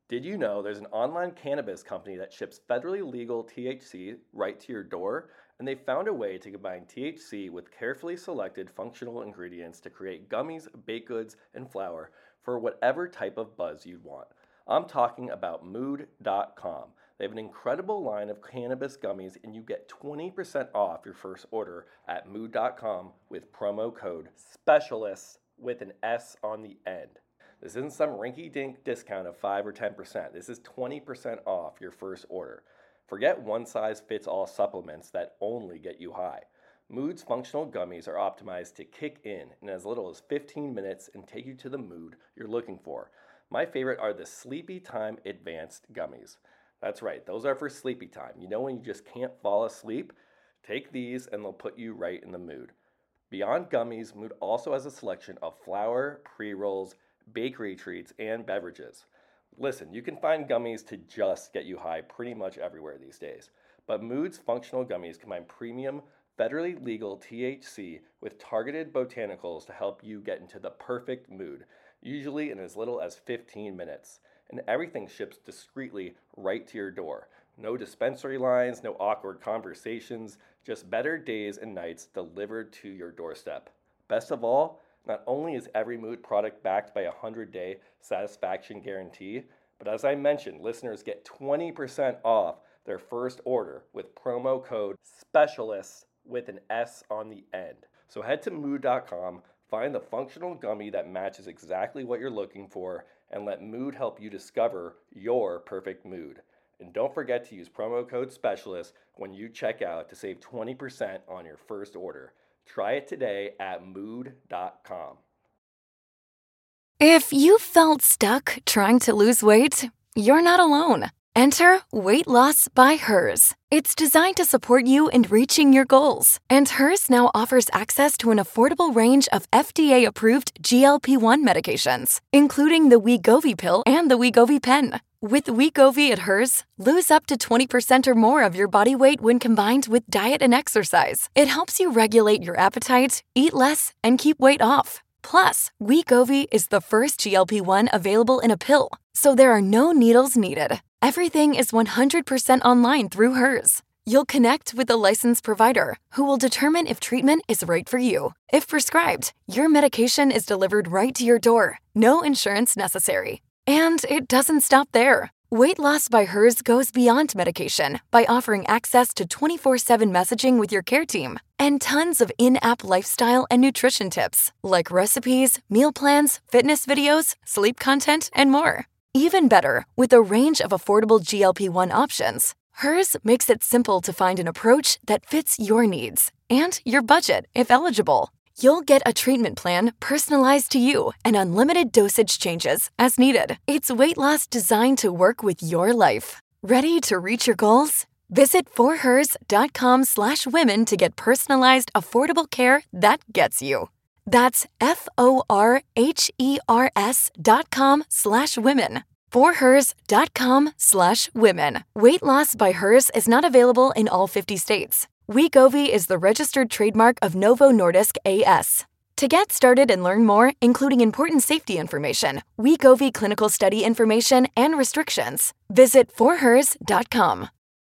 Did you know there's an online cannabis company that ships federally legal THC right to your door? And they found a way to combine THC with carefully selected functional ingredients to create gummies, baked goods, and flour for whatever type of buzz you'd want. I'm talking about Mood.com. They have an incredible line of cannabis gummies, and you get 20% off your first order at Mood.com with promo code SPECIALIST with an S on the end. This isn't some rinky-dink discount of 5 or 10%. This is 20% off your first order. Forget one-size-fits-all supplements that only get you high. Mood's functional gummies are optimized to kick in as little as 15 minutes and take you to the mood you're looking for. My favorite are the Sleepy Time Advanced Gummies. That's right, those are for sleepy time. You know when you just can't fall asleep? Take these and they'll put you right in the mood. Beyond gummies, Mood also has a selection of flour, pre-rolls, bakery treats, and beverages. Listen, you can find gummies to just get you high pretty much everywhere these days. But Mood's functional gummies combine premium, federally legal THC with targeted botanicals to help you get into the perfect mood, usually in as little as 15 minutes. And everything ships discreetly right to your door. No dispensary lines, no awkward conversations, just better days and nights delivered to your doorstep. Best of all, not only is every Mood product backed by a 100-day satisfaction guarantee, but as I mentioned, listeners get 20% off their first order with promo code SPECIALIST with an S on the end. So head to Mood.com, find the functional gummy that matches exactly what you're looking for, and let Mood help you discover your perfect mood. And don't forget to use promo code SPECIALIST when you check out to save 20% on your first order. Try it today at Mood.com. If you felt stuck trying to lose weight, you're not alone. Enter Weight Loss by Hers. It's designed to support you in reaching your goals. And Hers now offers access to an affordable range of FDA-approved GLP-1 medications, including the Wegovy pill and the Wegovy pen. With Wegovy at Hers, lose up to 20% or more of your body weight when combined with diet and exercise. It helps you regulate your appetite, eat less, and keep weight off. Plus, Wegovy is the first GLP-1 available in a pill, so there are no needles needed. Everything is 100% online through Hers. You'll connect with a licensed provider who will determine if treatment is right for you. If prescribed, your medication is delivered right to your door. No insurance necessary. And it doesn't stop there. Weight Loss by Hers goes beyond medication by offering access to 24/7 messaging with your care team and tons of in-app lifestyle and nutrition tips like recipes, meal plans, fitness videos, sleep content, and more. Even better, with a range of affordable GLP-1 options, Hers makes it simple to find an approach that fits your needs and your budget if eligible. You'll get a treatment plan personalized to you and unlimited dosage changes as needed. It's weight loss designed to work with your life. Ready to reach your goals? Visit forhers.com/women to get personalized, affordable care that gets you. That's forhers.com/women. forhers.com/women. Weight Loss by Hers is not available in all 50 states. Wegovy is the registered trademark of Novo Nordisk A.S. To get started and learn more, including important safety information, Wegovy clinical study information, and restrictions, visit forhers.com.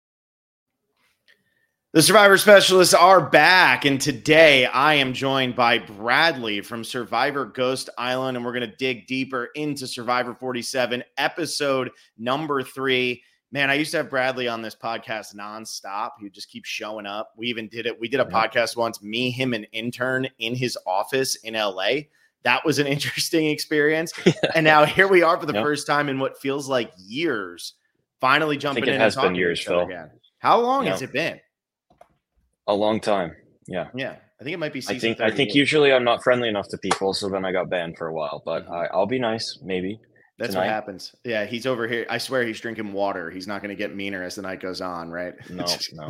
The Survivor Specialists are back, and today I am joined by Bradley from Survivor Ghost Island, and we're going to dig deeper into Survivor 47, episode number 3. Man, I used to have Bradley on this podcast nonstop. He would just keep showing up. We even did it. We did a podcast once, me, him, and intern in his office in LA. That was an interesting experience. And now here we are for the first time in what feels like years, finally jumping in. I think it has been years, Phil. Again. How long has it been? A long time. Yeah. Yeah. I think it might be season 38. I think usually I'm not friendly enough to people, so then I got banned for a while. But I'll be nice, maybe. That's tonight. What happens. Yeah, he's over here. I swear he's drinking water. He's not going to get meaner as the night goes on, right? No.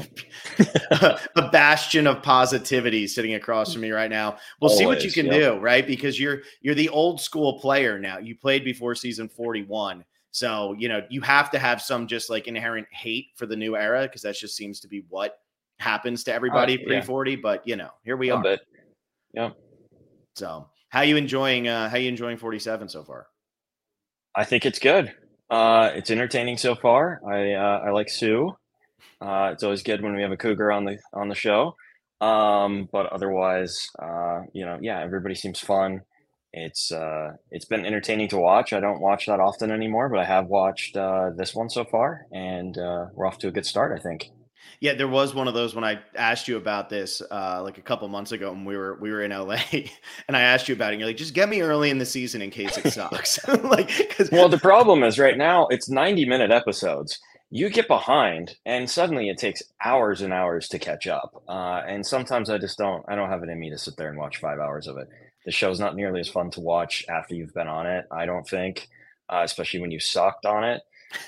A bastion of positivity sitting across from me right now. We'll see what you can do, right? Because you're the old school player now. You played before season 41. So, you have to have some just like inherent hate for the new era because that just seems to be what happens to everybody pre-40. But, here we are. Bit. Yeah. So how you enjoying 47 so far? I think it's good. It's entertaining so far. I like Sue. It's always good when we have a cougar on the show. But otherwise, yeah, everybody seems fun. It's been entertaining to watch. I don't watch that often anymore, but I have watched this one so far, and we're off to a good start, I think. Yeah, there was one of those when I asked you about this like a couple months ago when we were in LA, and I asked you about it. And you're like, just get me early in the season in case it sucks. Well, the problem is right now it's 90-minute episodes. You get behind, and suddenly it takes hours and hours to catch up. And sometimes I don't have it in me to sit there and watch 5 hours of it. The show's not nearly as fun to watch after you've been on it, I don't think, especially when you sucked on it.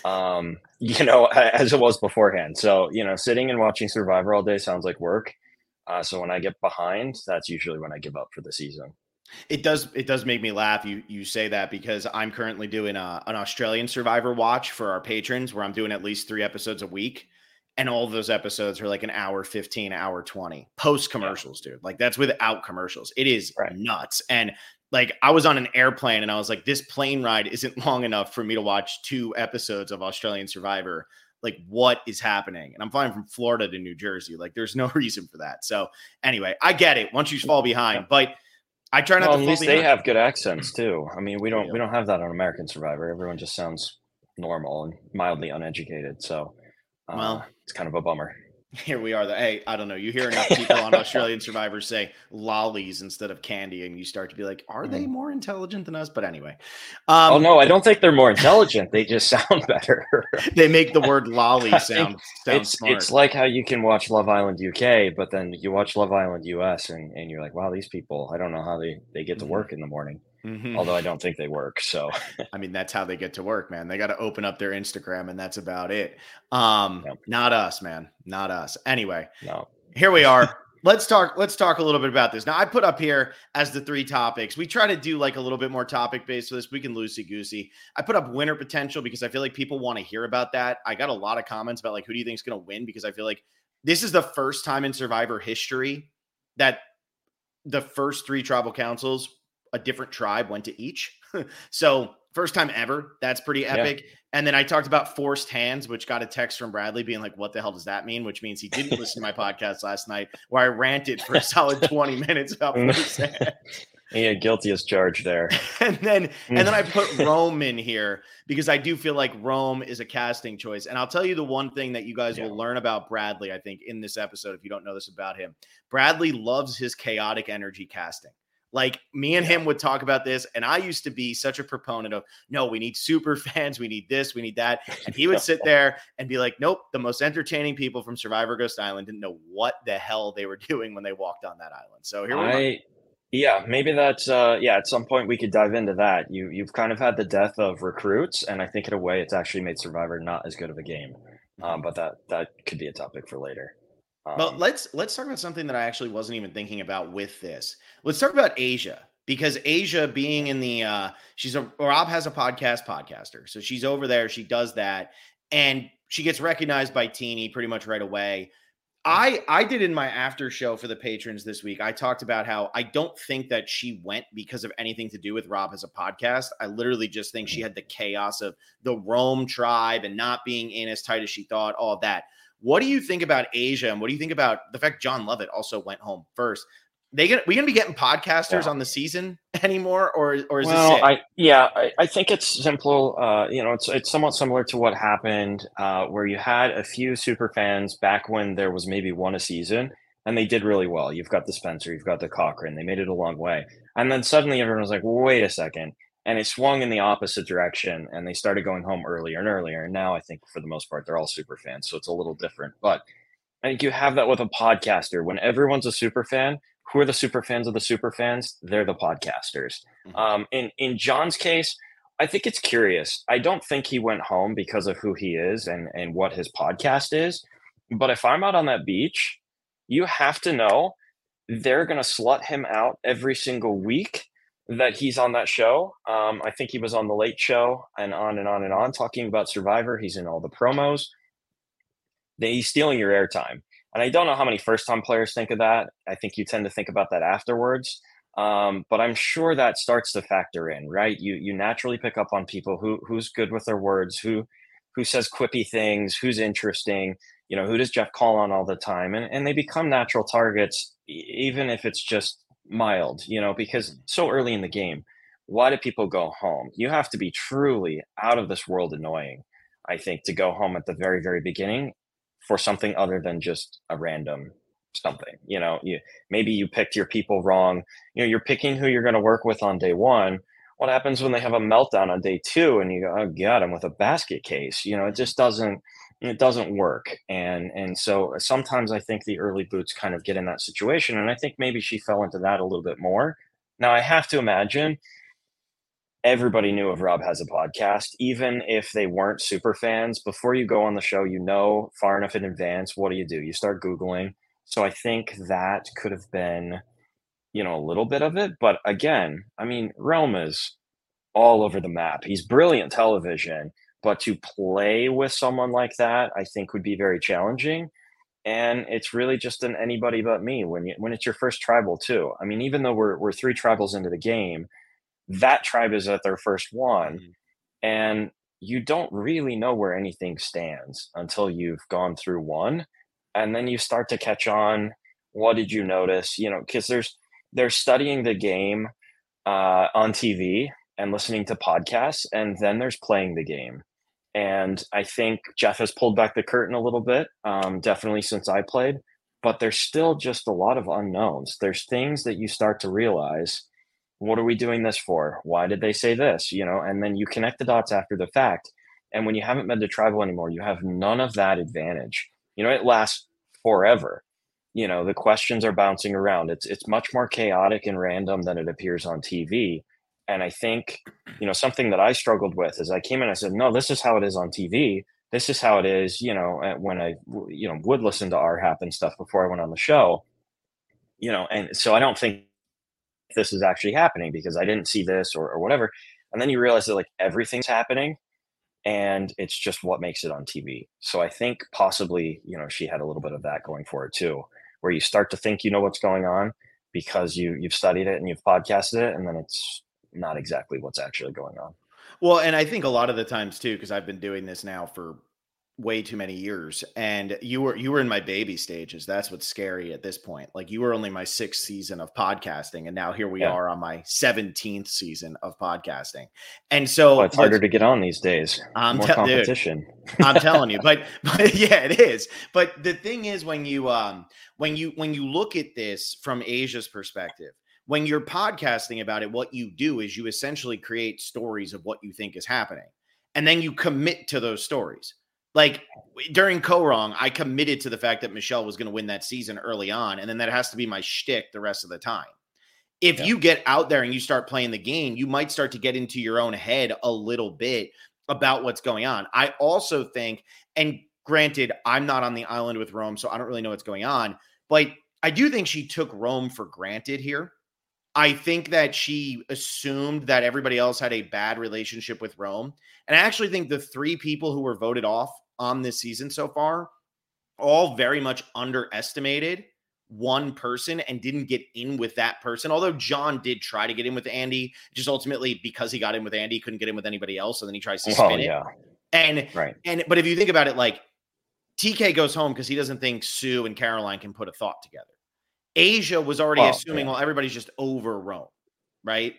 As it was beforehand. So, sitting and watching Survivor all day sounds like work. So when I get behind, that's usually when I give up for the season. It does make me laugh. You say that because I'm currently doing an Australian Survivor watch for our patrons where I'm doing at least 3 episodes a week. And all of those episodes are like an hour 15, hour 20 post commercials, dude. Like that's without commercials. It is nuts. And like I was on an airplane and I was like, this plane ride isn't long enough for me to watch 2 episodes of Australian Survivor. Like what is happening? And I'm flying from Florida to New Jersey. Like there's no reason for that. So anyway, I get it once you fall behind, but I try not to. At least they have good accents too. I mean, we don't have that on American Survivor. Everyone just sounds normal and mildly uneducated. So it's kind of a bummer. Here we are. Hey, I don't know. You hear enough people on Australian Survivor say lollies instead of candy, and you start to be like, are they more intelligent than us? But anyway. Oh, no, I don't think they're more intelligent. They just sound better. They make the word lolly sound smart. It's like how you can watch Love Island UK, but then you watch Love Island US, and you're like, wow, these people, I don't know how they get to work in the morning. Mm-hmm. Although I don't think they work. So, I mean, that's how they get to work, man. They got to open up their Instagram and that's about it. Not us, man. Not us. Anyway, Here we are. Let's talk a little bit about this. Now I put up here as the 3 topics. We try to do like a little bit more topic based for this. We can loosey goosey. I put up winner potential because I feel like people want to hear about that. I got a lot of comments about like, who do you think is going to win? Because I feel like this is the first time in Survivor history that the first 3 tribal councils, a different tribe went to each. So first time ever. That's pretty epic. Yeah. And then I talked about forced hands, which got a text from Bradley being like, what the hell does that mean? Which means he didn't listen to my podcast last night where I ranted for a solid 20 minutes about forced hands. Yeah, guilty as charged there. and then I put Rome in here because I do feel like Rome is a casting choice. And I'll tell you the one thing that you guys will learn about Bradley, I think, in this episode, if you don't know this about him. Bradley loves his chaotic energy casting. Like me and him would talk about this. And I used to be such a proponent of, no, we need super fans. We need this, we need that. And he would sit there and be like, nope, the most entertaining people from Survivor Ghost Island didn't know what the hell they were doing when they walked on that island. So here we are. Yeah, maybe that's at some point we could dive into that. You've kind of had the death of recruits, and I think in a way it's actually made Survivor not as good of a game. But that could be a topic for later. Well, let's talk about something that I actually wasn't even thinking about with this. Let's talk about Asia, because Asia being in the Rob has a podcaster. So she's over there, she does that, and she gets recognized by Teeny pretty much right away. I did in my after show for the patrons this week. I talked about how I don't think that she went because of anything to do with Rob as a podcast. I literally just think she had the chaos of the Rome tribe and not being in as tight as she thought, all of that. What do you think about Asia? And what do you think about the fact John Lovett also went home first? We gonna be getting podcasters on the season anymore, or is this it? I think it's simple. It's somewhat similar to what happened where you had a few super fans back when there was maybe one a season, and they did really well. You've got the Spencer, you've got the Cochran. They made it a long way, and then suddenly everyone was like, "Wait a second." And it swung in the opposite direction, and they started going home earlier and earlier. And now I think for the most part, they're all super fans, so it's a little different. But I think you have that with a podcaster. When everyone's a super fan, who are the super fans of the super fans? They're the podcasters. In John's case, I think it's curious. I don't think he went home because of who he is and what his podcast is. But if I'm out on that beach, you have to know they're going to slut him out every single week that he's on that show. I think he was on The Late Show and on and on and on talking about Survivor. He's in all the promos. He's stealing your airtime. And I don't know how many first-time players think of that. I think you tend to think about that afterwards. But I'm sure that starts to factor in, right? You naturally pick up on people who's good with their words, who says quippy things, who's interesting, who does Jeff call on all the time, and they become natural targets, even if it's just mild, because so early in the game, why do people go home? You have to be truly out of this world annoying, I think, to go home at the very, very beginning for something other than just a random something. Maybe you picked your people wrong. You're picking who you're going to work with on day one. What happens when they have a meltdown on day two and you go, oh god, I'm with a basket case? It doesn't work. And so sometimes I think the early boots kind of get in that situation, and I think maybe she fell into that a little bit more. Now I have to imagine everybody knew of Rob Has a Podcast, even if they weren't super fans. Before you go on the show, far enough in advance, what do? You start Googling. So I think that could have been, a little bit of it. But again, I mean, Rome is all over the map. He's brilliant television, but to play with someone like that, I think would be very challenging. And it's really just an anybody but me when it's your first tribal too. I mean, even though we're three tribals into the game, that tribe is at their first one, and you don't really know where anything stands until you've gone through one, and then you start to catch on. What did you notice? Because they're studying the game on TV and listening to podcasts, and then there's playing the game. And I think Jeff has pulled back the curtain a little bit, definitely since I played, but there's still just a lot of unknowns. There's things that you start to realize. What are we doing this for? Why did they say this? And then you connect the dots after the fact. And when you haven't been to tribal anymore, you have none of that advantage. It lasts forever. The questions are bouncing around. It's much more chaotic and random than it appears on TV. And I think, something that I struggled with is I came in, I said, no, this is how it is on TV. This is how it is, when I, would listen to RHAP and stuff before I went on the show, and so I don't think this is actually happening because I didn't see this or whatever. And then you realize that like everything's happening and it's just what makes it on TV. So I think possibly, she had a little bit of that going for it too, where you start to think you know what's going on because you've studied it and you've podcasted it, and then it's not exactly what's actually going on. Well, and I think a lot of the times too, because I've been doing this now for way too many years, and you were in my baby stages. That's what's scary at this point. Like, you were only my 6th season of podcasting, and now here we are on my 17th season of podcasting. And so it's harder to get on these days. More competition. Dude, I'm telling you, but yeah, it is. But the thing is, when you look at this from Asia's perspective, when you're podcasting about it, what you do is you essentially create stories of what you think is happening, and then you commit to those stories. Like during Ko-Rong, I committed to the fact that Michelle was going to win that season early on, and then that has to be my shtick the rest of the time. If you get out there and you start playing the game, you might start to get into your own head a little bit about what's going on. I also think, and granted, I'm not on the island with Rome, so I don't really know what's going on, but I do think she took Rome for granted here. I think that she assumed that everybody else had a bad relationship with Rome. And I actually think the 3 people who were voted off on this season so far all very much underestimated one person and didn't get in with that person. Although John did try to get in with Andy, just ultimately because he got in with Andy, he couldn't get in with anybody else. And then he tries to spin it. But if you think about it, like TK goes home because he doesn't think Sue and Caroline can put a thought together. Asia was already assuming, well, everybody's just over Rome, right?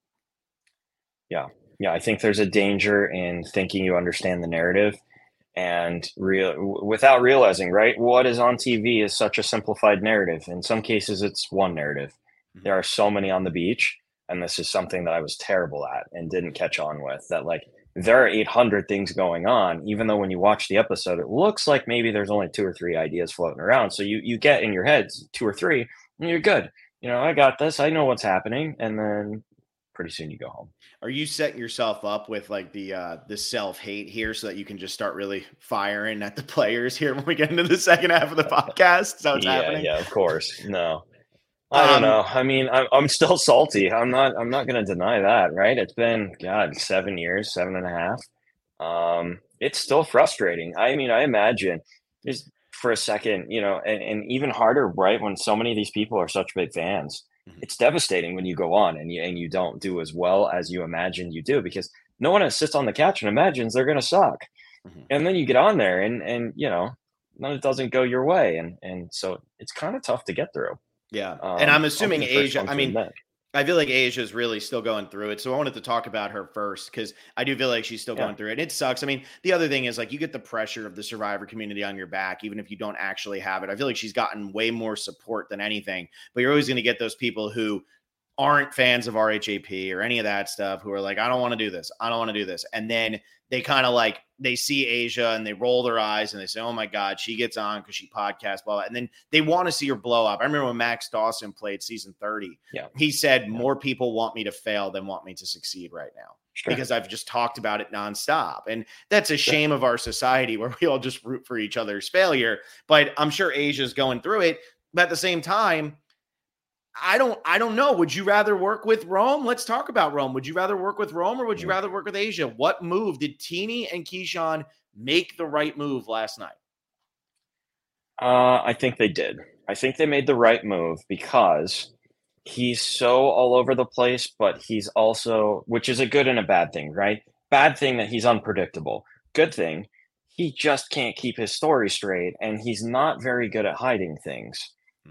Yeah. I think there's a danger in thinking you understand the narrative and without realizing, right, what is on TV is such a simplified narrative. In some cases, it's one narrative. Mm-hmm. There are so many on the beach, and this is something that I was terrible at and didn't catch on with, that like there are 800 things going on, even though when you watch the episode, it looks like maybe there's only 2 or 3 ideas floating around. So you get in your head 2 or 3 and you're good. I got this, I know what's happening. And then pretty soon you go home. Are you setting yourself up with like the self-hate here so that you can just start really firing at the players here when we get into the second half of the podcast? Is that what's happening? Yeah, of course. No. I don't know. I mean, I'm still salty. I'm not going to deny that, right? It's been, 7 years, 7.5. It's still frustrating. I mean, I imagine just for a second, and even harder, right? When so many of these people are such big fans, it's devastating when you go on and you don't do as well as you imagine you do, because no one sits on the couch and imagines they're going to suck. And then you get on there and none of it doesn't go your way. And so it's kind of tough to get through. Yeah. And I'm assuming A'ja, I mean, admit. I feel like A'ja is really still going through it. So I wanted to talk about her first because I do feel like she's still going through it. And it sucks. I mean, the other thing is like you get the pressure of the Survivor community on your back, even if you don't actually have it. I feel like she's gotten way more support than anything, but you're always going to get those people who aren't fans of RHAP or any of that stuff who are like, I don't want to do this. I don't want to do this. And then they kind of like, they see A'ja and they roll their eyes and they say, oh my God, she gets on because she podcasts, blah, blah. And then they want to see her blow up. I remember when Max Dawson played season 30, he said, more people want me to fail than want me to succeed right now because I've just talked about it nonstop. And that's a shame of our society where we all just root for each other's failure. But I'm sure Asia's going through it. But at the same time, I don't know. Would you rather work with Rome? Let's talk about Rome. Would you rather work with Rome or would you rather work with A'ja? What move did Teeny and Keyshawn make the right move last night? I think they did. I think they made the right move because he's so all over the place, but he's also, which is a good and a bad thing, right? Bad thing that he's unpredictable. Good thing, he just can't keep his story straight and he's not very good at hiding things.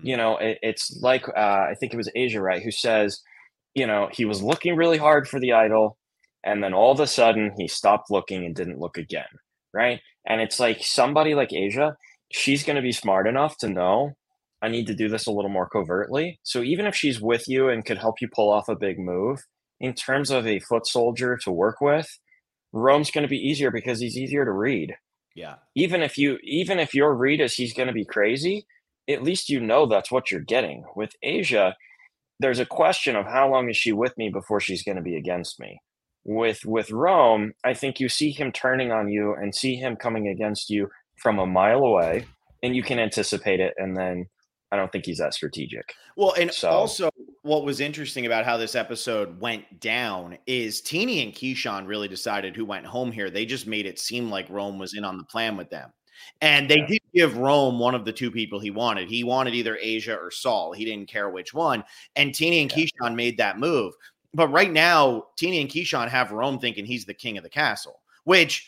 It's like, I think it was A'ja, right, who says, he was looking really hard for the idol, and then all of a sudden he stopped looking and didn't look again, right? And it's like somebody like A'ja, she's going to be smart enough to know, I need to do this a little more covertly. So even if she's with you and could help you pull off a big move, in terms of a foot soldier to work with, Rome's going to be easier because he's easier to read. Yeah. Even if your read is he's going to be crazy, at least that's what you're getting. With A'ja, there's a question of how long is she with me before she's going to be against me. With Rome, I think you see him turning on you and see him coming against you from a mile away, and you can anticipate it, and then I don't think he's that strategic. Well, and also what was interesting about how this episode went down is Teeny and Keyshawn really decided who went home here. They just made it seem like Rome was in on the plan with them. And they did give Rome one of the two people he wanted. He wanted either A'ja or Saul. He didn't care which one. And Teeny and Keyshawn made that move. But right now, Teeny and Keyshawn have Rome thinking he's the king of the castle, which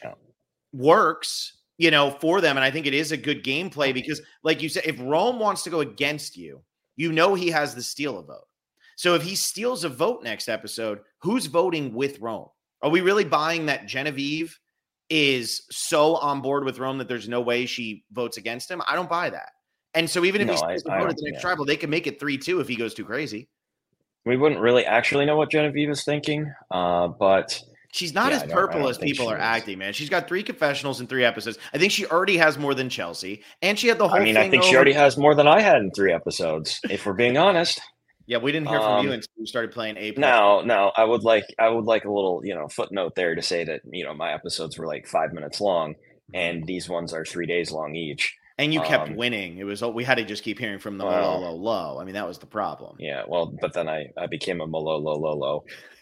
works, for them. And I think it is a good gameplay because, like you said, if Rome wants to go against you, he has the steal a vote. So if he steals a vote next episode, who's voting with Rome? Are we really buying that Genevieve is so on board with Rome that there's no way she votes against him? I don't buy that. And so even if he steals the vote at the next tribal, they can make it 3-2 if he goes too crazy. We wouldn't really actually know what Genevieve is thinking, but she's not as purple as people are acting, man. She's got 3 confessionals in 3 episodes. I think she already has more than Chelsea, and she had the whole thing. I think she already has more than I had in 3 episodes, if we're being honest. Yeah, we didn't hear from you until you started playing A+. No, I would like a little, footnote there to say that, my episodes were like 5 minutes long, and these ones are 3 days long each. And you kept winning. It was we had to just keep hearing from the low. I mean, that was the problem. Yeah, well, but then I became a low.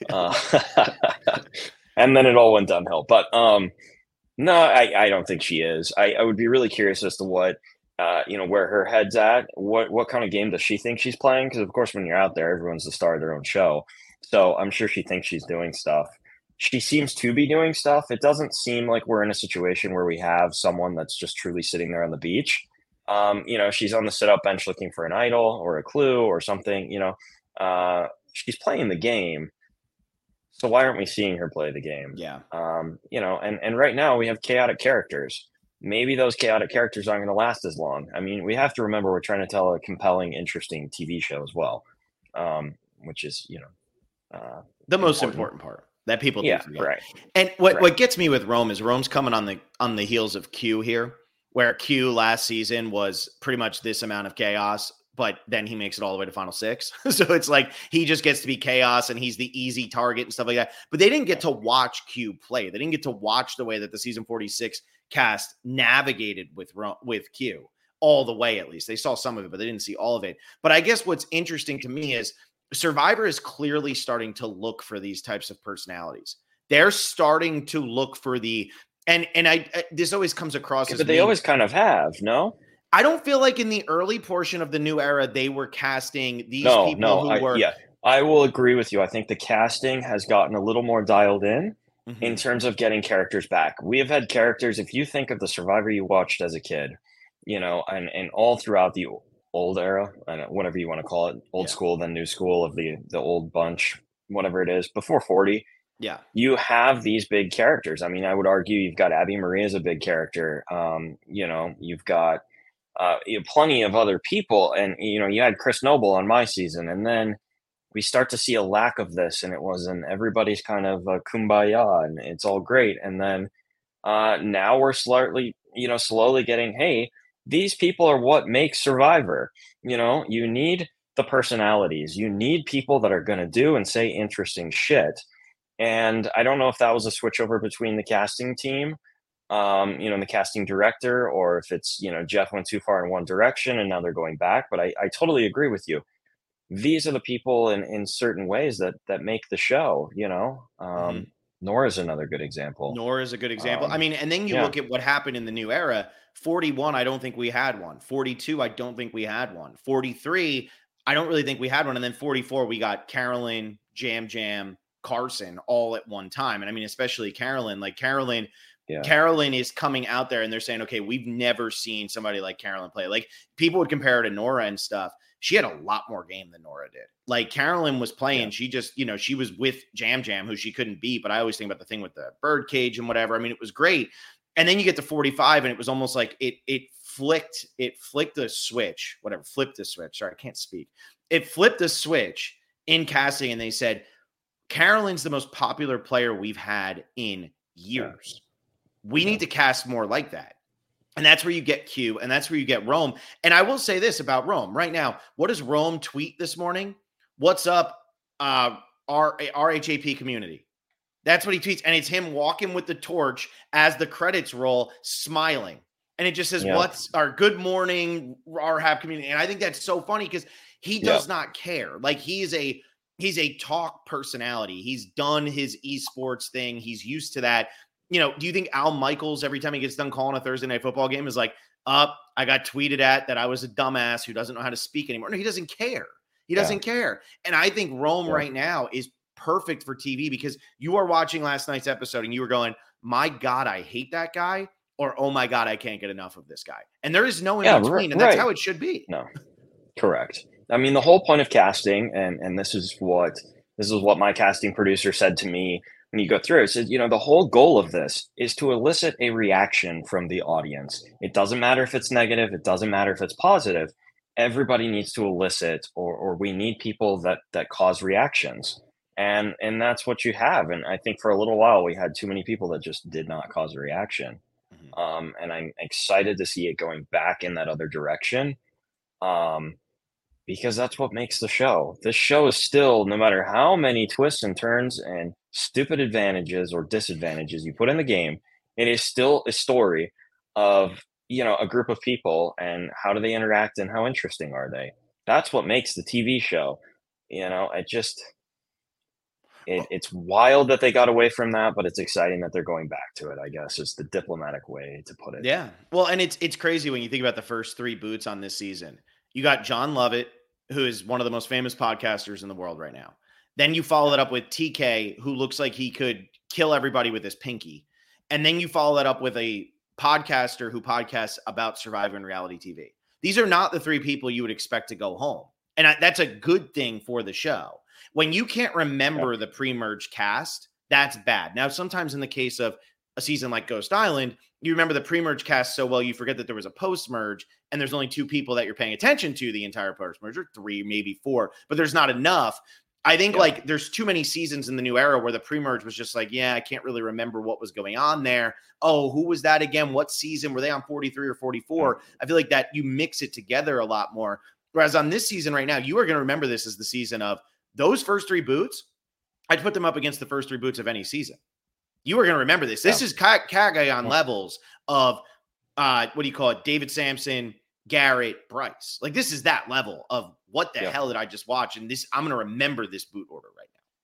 And then it all went downhill. But no, I don't think she is. I would be really curious as to what where her head's at. What kind of game does she think she's playing? Because of course, when you're out there, everyone's the star of their own show. So I'm sure she thinks she's doing stuff. She seems to be doing stuff. It doesn't seem like we're in a situation where we have someone that's just truly sitting there on the beach. She's on the sit-up bench looking for an idol or a clue or something. She's playing the game. So why aren't we seeing her play the game? Yeah. And right now we have chaotic characters. Maybe those chaotic characters aren't going to last as long. I mean, we have to remember we're trying to tell a compelling, interesting TV show as well, which is, the most important part that people do forget. Right. And what gets me with Rome is Rome's coming on the heels of Q here, where Q last season was pretty much this amount of chaos, but then he makes it all the way to Final 6. So it's like he just gets to be chaos and he's the easy target and stuff like that. But they didn't get to watch Q play. They didn't get to watch the way that the season 46 cast navigated with Q all the way. At least they saw some of it, but they didn't see all of it. But I guess what's interesting to me is Survivor is clearly starting to look for these types of personalities. They're starting to look for and I this always comes across as but they always kind of have, no? I don't feel like in the early portion of the new era, they were casting these people who were. Yeah, I will agree with you. I think the casting has gotten a little more dialed in terms of getting characters back. We have had characters, if you think of the Survivor you watched as a kid, and all throughout the old era, and whatever you want to call it, old school, then new school of the old bunch, whatever it is, before 40. Yeah. You have these big characters. I mean, I would argue you've got Abby Marie as a big character. You've got plenty of other people. And, you had Chris Noble on my season. And then we start to see a lack of this. And it wasn't everybody's kind of kumbaya and it's all great. And then now we're slowly getting, hey, these people are what makes Survivor. You need the personalities. You need people that are going to do and say interesting shit. And I don't know if that was a switchover between the casting team, and the casting director, or if it's, Jeff went too far in one direction and now they're going back. But I totally agree with you. These are the people in certain ways that make the show, Nora's another good example. Nora's a good example. I mean, and then you look at what happened in the new era. 41, I don't think we had one. 42, I don't think we had one. 43, I don't really think we had one. And then 44, we got Carolyn, Jam, Carson all at one time. And I mean, especially Carolyn, Carolyn is coming out there and they're saying, okay, we've never seen somebody like Carolyn play. Like, people would compare her to Nora and stuff. She had a lot more game than Nora did. Like, Carolyn was playing. She just, she was with Jam, who she couldn't beat. But I always think about the thing with the birdcage and whatever. I mean, it was great. And then you get to 45 and it was almost like it flipped the switch, flipped the switch. Sorry, I can't speak. It flipped the switch in casting. And they said, Carolyn's the most popular player we've had in years. We need to cast more like that. And that's where you get Q, and that's where you get Rome. And I will say this about Rome right now. What does Rome tweet this morning? What's up, RHAP community? That's what he tweets. And it's him walking with the torch as the credits roll, smiling. And it just says, what's our good morning, RHAP community? And I think that's so funny because he does not care. Like, he's a talk personality. He's done his esports thing. He's used to that. Do you think Al Michaels, every time he gets done calling a Thursday night football game, is like, I got tweeted at that I was a dumbass who doesn't know how to speak anymore? No, he doesn't care. He doesn't care. And I think Rome right now is perfect for TV because you are watching last night's episode and you were going, my God, I hate that guy, or, oh my God, I can't get enough of this guy. And there is no in between. And that's how it should be. No, correct. I mean, the whole point of casting, and this is what my casting producer said to me when you go through it, said, the whole goal of this is to elicit a reaction from the audience. It doesn't matter if it's negative. It doesn't matter if it's positive. Everybody needs to elicit, or we need people that cause reactions. And that's what you have. And I think for a little while, we had too many people that just did not cause a reaction. And I'm excited to see it going back in that other direction. Because that's what makes the show. This show is still, no matter how many twists and turns and stupid advantages or disadvantages you put in the game, it is still a story of, a group of people and how do they interact and how interesting are they? That's what makes the TV show. It's wild that they got away from that, but it's exciting that they're going back to it, I guess, is the diplomatic way to put it. Yeah. Well, and it's crazy when you think about the first three boots on this season. You got John Lovett, who is one of the most famous podcasters in the world right now. Then you follow that up with TK, who looks like he could kill everybody with his pinky. And then you follow that up with a podcaster who podcasts about Survivor and reality TV. These are not the three people you would expect to go home. And that's a good thing for the show. When you can't remember the pre-merge cast, that's bad. Now, sometimes in the case of a season like Ghost Island, you remember the pre-merge cast so well, you forget that there was a post-merge and there's only two people that you're paying attention to the entire post-merge, or three, maybe four, but there's not enough. I think like there's too many seasons in the new era where the pre-merge was just like, I can't really remember what was going on there. Oh, who was that again? What season? Were they on 43 or 44? I feel like that you mix it together a lot more. Whereas on this season right now, you are going to remember this as the season of those first three boots. I'd put them up against the first three boots of any season. You are going to remember this. This is Kagayan levels of, what do you call it? David Sampson, Garrett, Bryce. Like, this is that level of what the hell did I just watch? And this, I'm going to remember this boot order right now.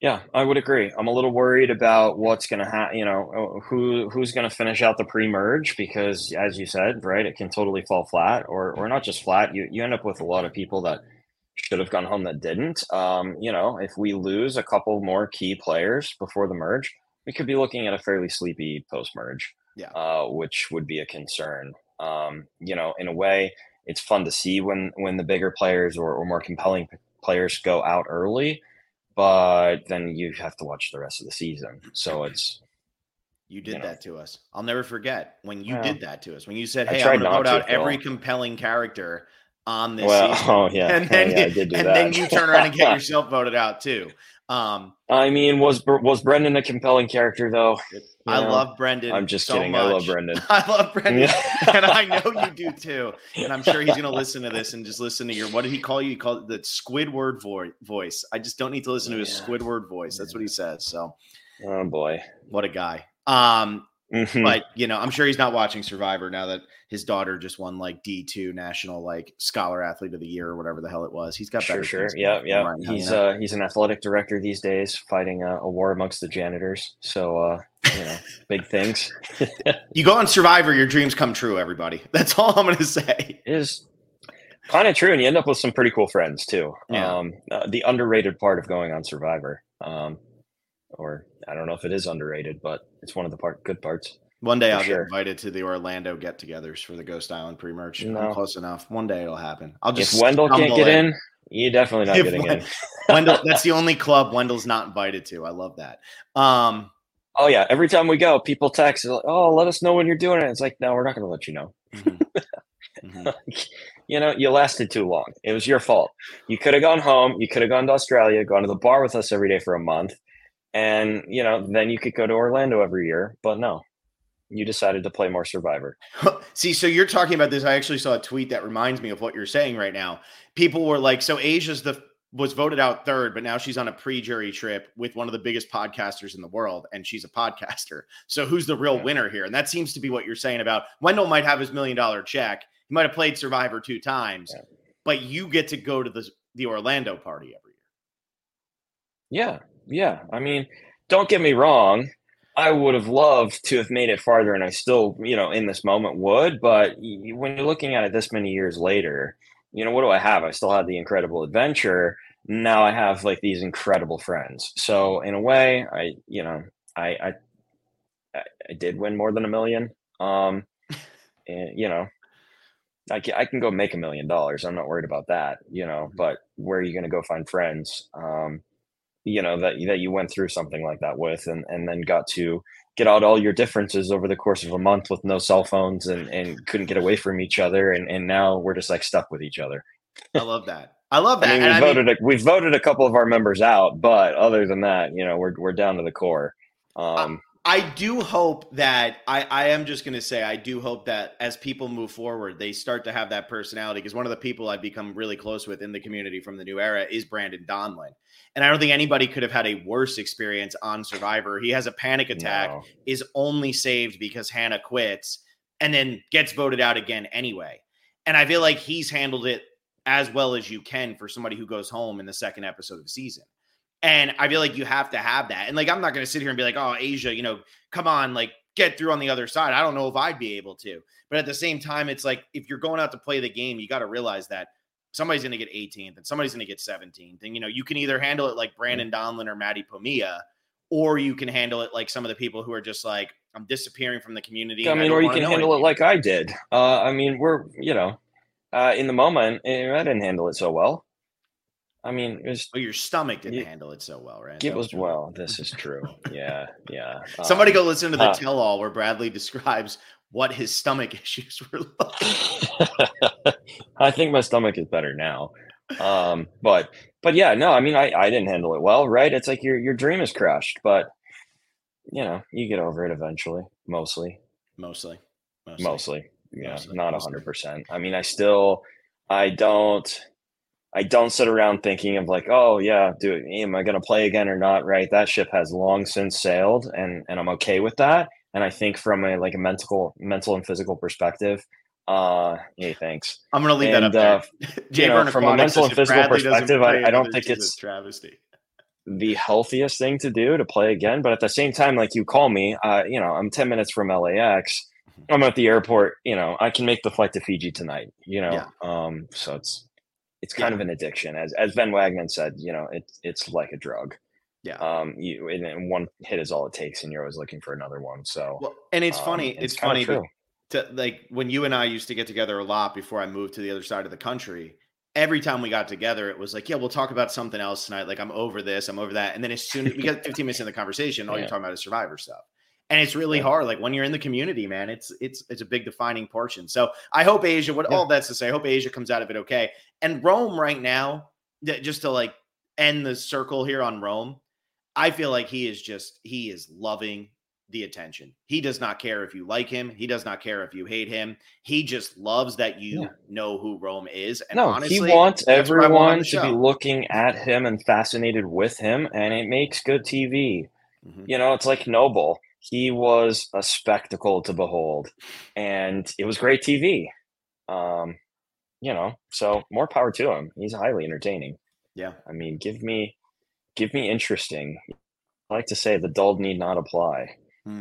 Yeah, I would agree. I'm a little worried about what's going to happen, who's going to finish out the pre-merge because, as you said, right, it can totally fall flat, or not just flat. You end up with a lot of people that should have gone home that didn't. If we lose a couple more key players before the merge, we could be looking at a fairly sleepy post-merge, which would be a concern. In a way, it's fun to see when the bigger players or more compelling players go out early, but then you have to watch the rest of the season. So you did that to us. I'll never forget when you did that to us. When you said, "Hey, I'm going to vote out every compelling character on this season." Oh yeah, and then I did do that. Then you turn around and get yourself voted out too. I mean, was Brendan a compelling character though? I love Brendan. I'm just so kidding. Much. I love Brendan. I love Brendan, and I know you do too. And I'm sure he's going to listen to this and just listen to your. What did he call you? He called it the Squidward voice. I just don't need to listen to his Squidward voice. That's what he says. So, oh boy, what a guy. But I'm sure he's not watching Survivor now that his daughter just won like D2 national like scholar athlete of the year or whatever the hell it was. He's got better. Sure. Yeah. Right now, he's an athletic director these days, fighting a war amongst the janitors. So big things. You go on Survivor, your dreams come true. Everybody. That's all I'm going to say. It is kind of true, and you end up with some pretty cool friends too. Yeah. The underrated part of going on Survivor, or I don't know if it is underrated, but it's one of the good parts. One day I'll get invited to the Orlando get-togethers for the Ghost Island pre-merge. No. I'm close enough. One day it'll happen. I'll just. If Wendell can't get in, you're definitely not getting in. Wendell, that's the only club Wendell's not invited to. I love that. Oh yeah, every time we go, people text, like, "Oh, let us know when you're doing it." It's like, no, we're not going to let you know. You lasted too long. It was your fault. You could have gone home. You could have gone to Australia, gone to the bar with us every day for a month. And, then you could go to Orlando every year. But no, you decided to play more Survivor. See, so you're talking about this. I actually saw a tweet that reminds me of what you're saying right now. People were like, so Asia's was voted out third, but now she's on a pre-jury trip with one of the biggest podcasters in the world, and she's a podcaster. So who's the real winner here? And that seems to be what you're saying about Wendell might have his $1 million check. He might have played Survivor 2 times, but you get to go to the Orlando party every year. Yeah. I mean, don't get me wrong. I would have loved to have made it farther, and I still, in this moment would. But when you're looking at it this many years later, what do I have? I still have the incredible adventure. Now I have like these incredible friends. So in a way, I did win more than $1 million. And, I can go make $1 million. I'm not worried about that, but where are you going to go find friends? That you went through something like that with, and then got to get out all your differences over the course of a month with no cell phones and couldn't get away from each other. And now we're just like stuck with each other. I love that. I mean, we've voted a couple of our members out, but other than that, we're down to the core. I do hope that I am just going to say, I do hope that as people move forward, they start to have that personality, because one of the people I've become really close with in the community from the new era is Brandon Donlin. And I don't think anybody could have had a worse experience on Survivor. He has a panic attack, is only saved because Hannah quits, and then gets voted out again anyway. And I feel like he's handled it as well as you can for somebody who goes home in the second episode of the season. And I feel like you have to have that. And like, I'm not going to sit here and be like, oh, Asia, come on, like get through on the other side. I don't know if I'd be able to. But at the same time, it's like, if you're going out to play the game, you got to realize that somebody's going to get 18th and somebody's going to get 17th. And, you can either handle it like Brandon Donlin or Maddie Pomia, or you can handle it like some of the people who are just like, I'm disappearing from the community. I mean, or you can handle it like I did. I mean, we're, in the moment, I didn't handle it so well. I mean, it was, your stomach didn't handle it so well, right? It was this is true. Yeah. Somebody go listen to the tell-all where Bradley describes what his stomach issues were like. I think my stomach is better now. But yeah, no, I mean, I didn't handle it well, right? It's like your dream is crushed, but you get over it eventually, mostly. Yeah, not 100%. I mean, I don't sit around thinking of like, oh yeah, am I going to play again or not? Right. That ship has long since sailed, and I'm okay with that. And I think from a mental and physical perspective, hey, thanks. I'm going to leave that up there. From a mental and physical perspective, I don't think it's travesty. the healthiest thing to do to play again. But at the same time, like you call me, I'm 10 minutes from LAX. I'm at the airport. I can make the flight to Fiji tonight. Yeah. So it's kind of an addiction, as Ben Wagman said. It's like a drug. Yeah. And one hit is all it takes, and you're always looking for another one. So, and it's funny. It's funny to, like when you and I used to get together a lot before I moved to the other side of the country. Every time we got together, it was like, yeah, we'll talk about something else tonight. Like, I'm over this, I'm over that. And then as soon as we got 15 minutes in the conversation, all you're talking about is Survivor stuff. And it's really hard. Like when you're in the community, man, it's a big defining portion. So I hope A'ja, all that's to say, I hope A'ja comes out of it okay. And Rome right now, just to like end the circle here on Rome, I feel like he is loving the attention. He does not care if you like him. He does not care if you hate him. He just loves that you know who Rome is. And honestly, he wants everyone to be looking at him and fascinated with him, and it makes good TV. Mm-hmm. It's like Noble. He was a spectacle to behold, and it was great TV. So more power to him. He's highly entertaining. Yeah. I mean, give me interesting. I like to say the dull need not apply.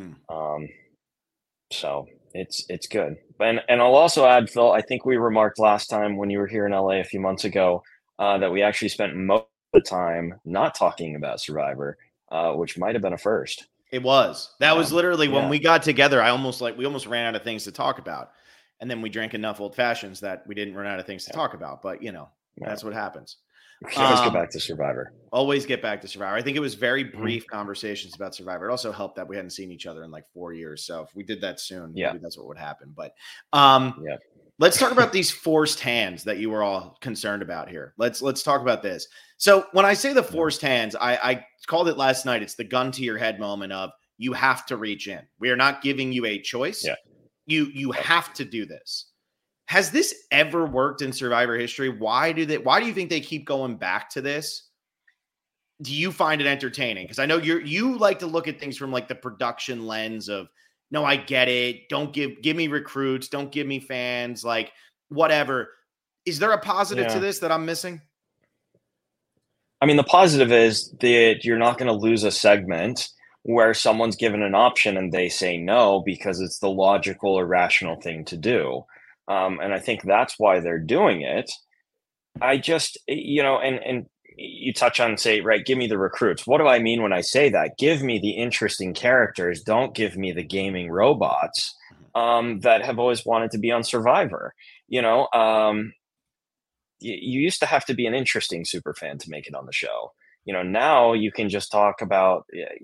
So it's good. And I'll also add, Phil, I think we remarked last time when you were here in LA a few months ago that we actually spent most of the time not talking about Survivor, which might have been a first. It was. That was literally when we got together. We almost ran out of things to talk about. And then we drank enough old fashions that we didn't run out of things to talk about. But that's what happens. We can always get back to Survivor. Always get back to Survivor. I think it was very brief conversations about Survivor. It also helped that we hadn't seen each other in like 4 years. So if we did that soon, maybe that's what would happen. But let's talk about these forced hands that you were all concerned about here. Let's talk about this. So when I say the forced hands, I called it last night. It's the gun to your head moment of you have to reach in. We are not giving you a choice. Yeah. You have to do this. Has this ever worked in Survivor history? Why do you think they keep going back to this? Do you find it entertaining? Because I know you like to look at things from like the production lens of, no, I get it. Don't give me recruits. Don't give me fans, like whatever. Is there a positive to this that I'm missing? I mean, the positive is that you're not going to lose a segment where someone's given an option and they say no because it's the logical or rational thing to do. And I think that's why they're doing it. I just, and you touch on, say, right, give me the recruits. What do I mean when I say that? Give me the interesting characters. Don't give me the gaming robots that have always wanted to be on Survivor. You used to have to be an interesting super fan to make it on the show. Now you can just talk about,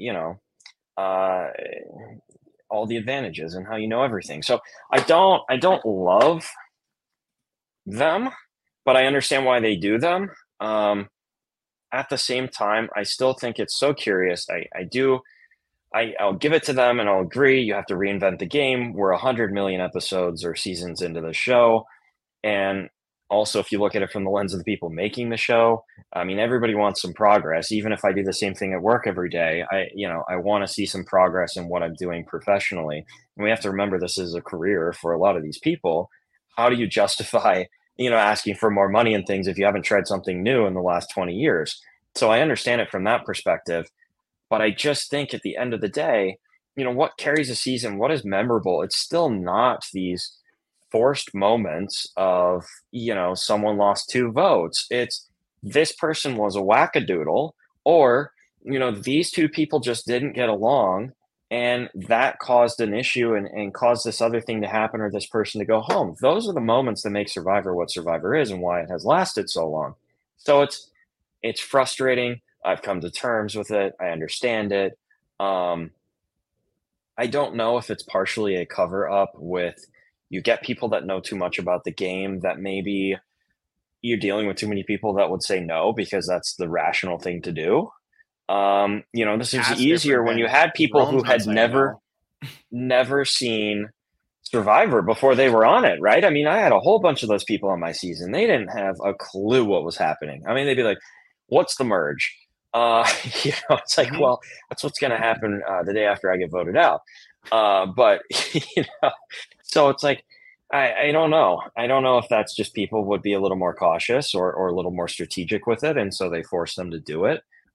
all the advantages and how everything. So I don't love them, but I understand why they do them. At the same time, I still think it's so curious. I'll give it to them and I'll agree. You have to reinvent the game. We're 100 million episodes or seasons into the show. And also, if you look at it from the lens of the people making the show, I mean, everybody wants some progress. Even if I do the same thing at work every day, I want to see some progress in what I'm doing professionally. And we have to remember this is a career for a lot of these people. How do you justify, asking for more money and things if you haven't tried something new in the last 20 years? So I understand it from that perspective. But I just think at the end of the day, what carries a season, what is memorable? It's still not these forced moments of, someone lost 2 votes. It's this person was a wackadoodle, or, these 2 people just didn't get along and that caused an issue and caused this other thing to happen or this person to go home. Those are the moments that make Survivor what Survivor is and why it has lasted so long. So it's frustrating. I've come to terms with it. I understand it. I don't know if it's partially a cover up with, you get people that know too much about the game that maybe you're dealing with too many people that would say no because that's the rational thing to do. This is easier when you had people who had never seen Survivor before they were on it, right? I mean, I had a whole bunch of those people on my season. They didn't have a clue what was happening. I mean, they'd be like, what's the merge? It's like, well, that's what's going to happen the day after I get voted out. But, so it's like, I don't know. I don't know if that's just people would be a little more cautious or a little more strategic with it. And so they force them to do it.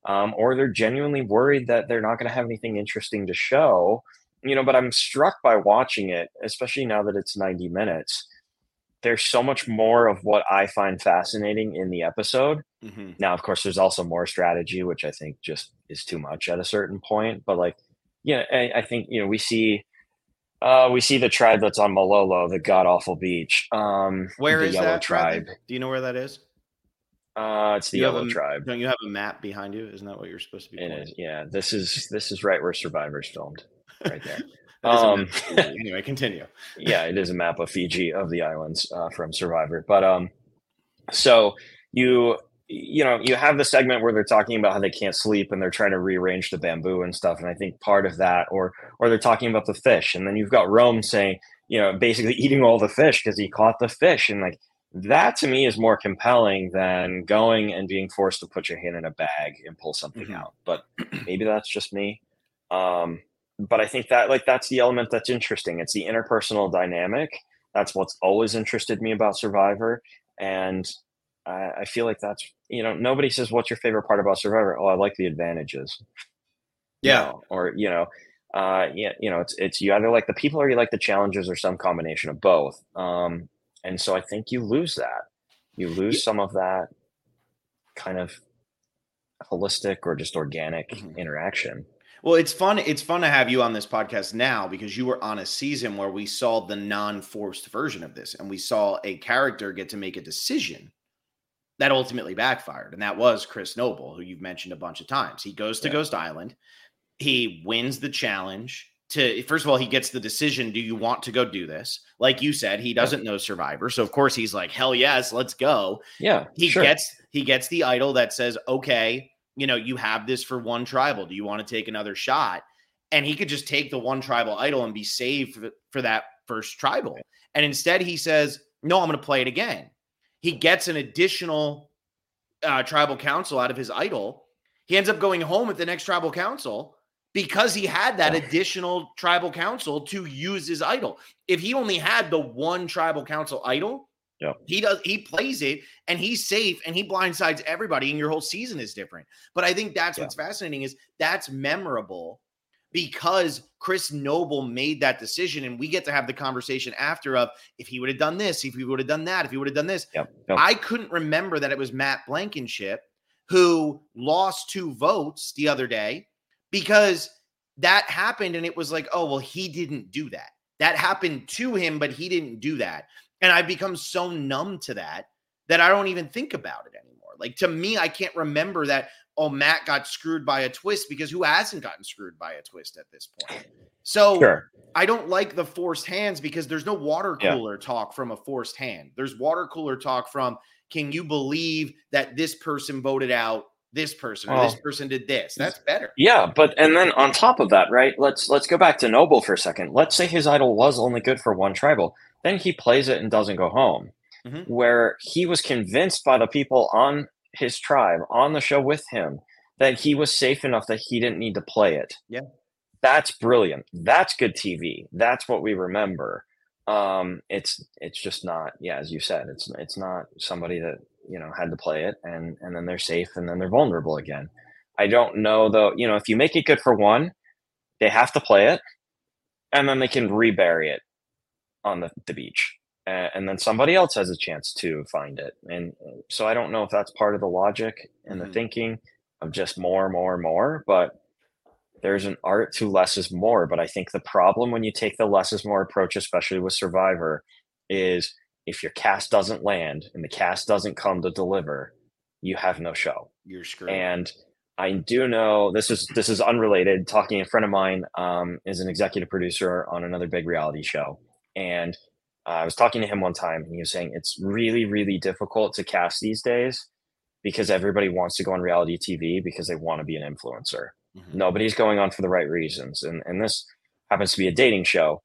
or they're genuinely worried that they're not going to have anything interesting to show. But I'm struck by watching it, especially now that it's 90 minutes. There's so much more of what I find fascinating in the episode. Mhm. Now, of course, there's also more strategy, which I think just is too much at a certain point. But like, yeah, I think we see the tribe that's on Malolo, the god awful beach. Where the is Yellow that, tribe. Bradley? Do you know where that is? It's the Yellow tribe. Don't you have a map behind you? Isn't that what you're supposed to be It pointing? is. Yeah, this is right where Survivor's filmed, right there. That is a map of Fiji. Anyway, continue. Yeah, it is a map of Fiji, of the islands, from Survivor. But so you have the segment where they're talking about how they can't sleep and they're trying to rearrange the bamboo and stuff. And I think part of that, or they're talking about the fish, and then you've got Rome saying, basically eating all the fish because he caught the fish, and like that to me is more compelling than going and being forced to put your hand in a bag and pull something out. But maybe that's just me. But I think that that's the element that's interesting. It's the interpersonal dynamic. That's what's always interested me about Survivor. And I feel like that's, nobody says, what's your favorite part about Survivor? Oh, I like the advantages. Yeah. It's you either like the people or you like the challenges or some combination of both. And so I think you lose that. You lose some of that kind of holistic or just organic interaction. Well, it's fun. It's fun to have you on this podcast now because you were on a season where we saw the non-forced version of this, and we saw a character get to make a decision that ultimately backfired, and that was Chris Noble, who you've mentioned a bunch of times. He goes to Ghost Island. He wins the challenge. First of all, he gets the decision, do you want to go do this? Like you said, he doesn't know Survivor. So, of course, he's like, hell yes, let's go. Yeah, he gets the idol that says, okay, you have this for one tribal. Do you want to take another shot? And he could just take the one tribal idol and be saved for that first tribal. And instead he says, no, I'm going to play it again. He gets an additional tribal council out of his idol. He ends up going home at the next tribal council because he had that additional tribal council to use his idol. If he only had the one tribal council idol, he plays it and he's safe and he blindsides everybody and your whole season is different. But I think that's what's fascinating is that's memorable because Chris Noble made that decision, and we get to have the conversation after of if he would have done this, if he would have done that, if he would have done this. I couldn't remember that it was Matt Blankenship who lost 2 votes the other day because that happened and it was like, oh, well, he didn't do that. That happened to him, but he didn't do that. And I've become so numb to that I don't even think about it anymore. Like, to me, I can't remember that, oh, Matt got screwed by a twist, because who hasn't gotten screwed by a twist at this point? So I don't like the forced hands because there's no water cooler talk from a forced hand. There's water cooler talk from, can you believe that this person voted out this person or this person did this? That's better. Yeah, and then on top of that, right, let's go back to Noble for a second. Let's say his idol was only good for one tribal. Then he plays it and doesn't go home, where he was convinced by the people on his tribe, on the show with him, that he was safe enough that he didn't need to play it. Yeah. That's brilliant. That's good TV. That's what we remember. It's just not, as you said, it's not somebody that, had to play it and then they're safe and then they're vulnerable again. I don't know though, if you make it good for one, they have to play it and then they can rebury it on the beach. And then somebody else has a chance to find it. And so I don't know if that's part of the logic and the thinking of just more, but there's an art to less is more. But I think the problem when you take the less is more approach, especially with Survivor, is if your cast doesn't land and the cast doesn't come to deliver, you have no show. You're screwed. And I do know this is unrelated. Talking, a friend of mine is an executive producer on another big reality show. And I was talking to him one time and he was saying it's really, really difficult to cast these days because everybody wants to go on reality TV because they want to be an influencer. Nobody's going on for the right reasons. And this happens to be a dating show,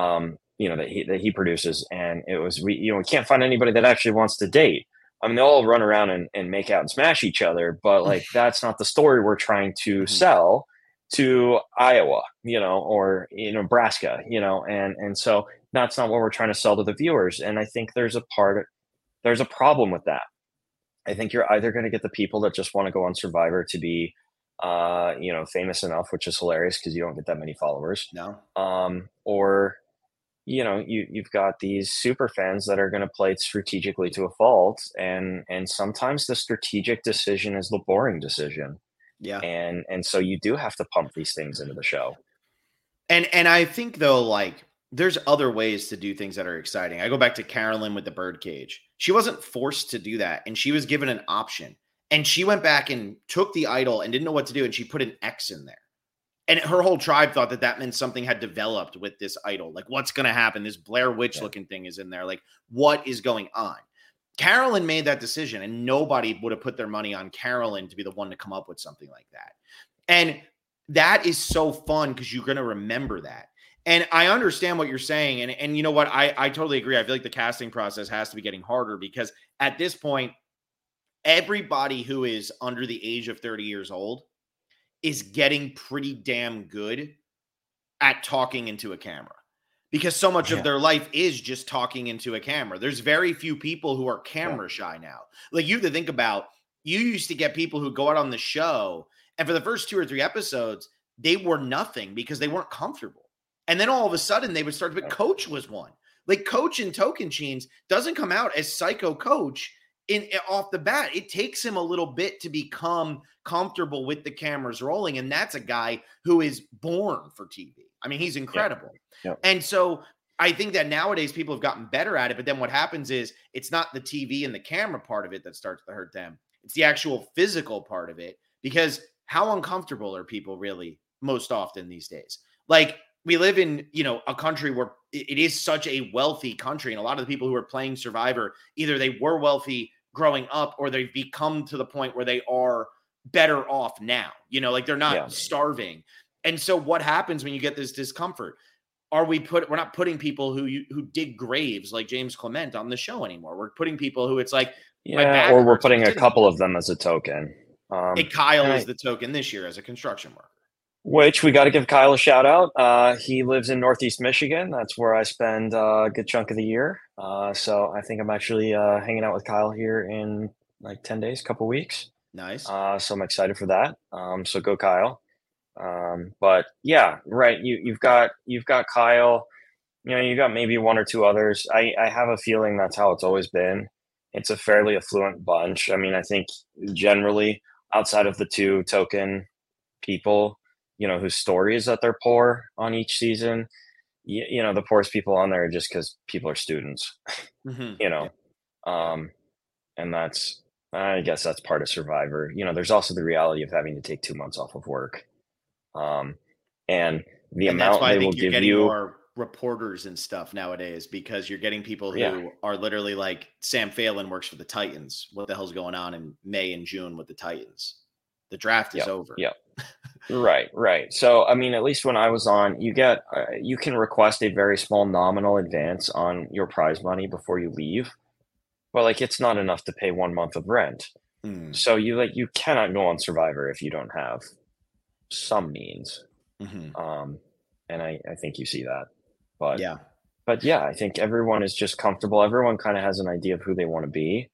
that he produces. And it was, we can't find anybody that actually wants to date. I mean, they all run around and make out and smash each other, but like, that's not the story we're trying to sell to Iowa, or Nebraska, and so that's not what we're trying to sell to the viewers. And I think there's a problem with that. I think you're either going to get the people that just want to go on Survivor to be, famous enough, which is hilarious because you don't get that many followers. No. Or you've got these super fans that are going to play it strategically to a fault, and sometimes the strategic decision is the boring decision. Yeah. And so you do have to pump these things into the show. And I think though, like, there's other ways to do things that are exciting. I go back to Carolyn with the birdcage. She wasn't forced to do that, and she was given an option. And she went back and took the idol and didn't know what to do, and she put an X in there. And her whole tribe thought that meant something had developed with this idol. Like, what's going to happen? This Blair Witch looking thing is in there. Like, what is going on? Carolyn made that decision, and nobody would have put their money on Carolyn to be the one to come up with something like that. And that is so fun because you're going to remember that. And I understand what you're saying. And you know what? I totally agree. I feel like the casting process has to be getting harder because at this point, everybody who is under the age of 30 years old is getting pretty damn good at talking into a camera because so much of their life is just talking into a camera. There's very few people who are camera shy now. Like, you have to think about, you used to get people who go out on the show, and for the first 2 or 3 episodes, they were nothing because they weren't comfortable. And then all of a sudden they would start to, but Coach was one. Like, Coach in Tocantins doesn't come out as Psycho Coach off the bat. It takes him a little bit to become comfortable with the cameras rolling. And that's a guy who is born for TV. I mean, he's incredible. Yeah. And so I think that nowadays people have gotten better at it. But then what happens is it's not the TV and the camera part of it that starts to hurt them. It's the actual physical part of it, because how uncomfortable are people really most often these days? Like, we live in, a country where it is such a wealthy country. And a lot of the people who are playing Survivor, either they were wealthy growing up or they've become to the point where they are better off now, like they're not starving. And so what happens when you get this discomfort? We're not putting people who dig graves like James Clement on the show anymore. We're putting people who it's like, or we're putting a couple of them as a token. Kyle is the token this year as a construction worker. Which we got to give Kyle a shout out. He lives in Northeast Michigan. That's where I spend a good chunk of the year. So I think I'm actually hanging out with Kyle here in like 10 days, couple weeks. Nice. So I'm excited for that. So go Kyle. But yeah, right. You've got Kyle. You got maybe 1 or 2 others. I have a feeling that's how it's always been. It's a fairly affluent bunch. I mean, I think generally outside of the 2 token people, whose story is that they're poor on each season, the poorest people on there are just because people are students, and that's, I guess that's part of Survivor. There's also the reality of having to take 2 months off of work. And amount they will give you more reporters and stuff nowadays, because you're getting people who are literally like, Sam Phelan works for the Titans. What the hell's going on in May and June with the Titans? The draft is over. Yeah. Right. So, I mean, at least when I was on, you can request a very small nominal advance on your prize money before you leave. But like, it's not enough to pay 1 month of rent. So you cannot go on Survivor if you don't have some means. And I think you see that. But yeah, I think everyone is just comfortable. Everyone kind of has an idea of who they want to be.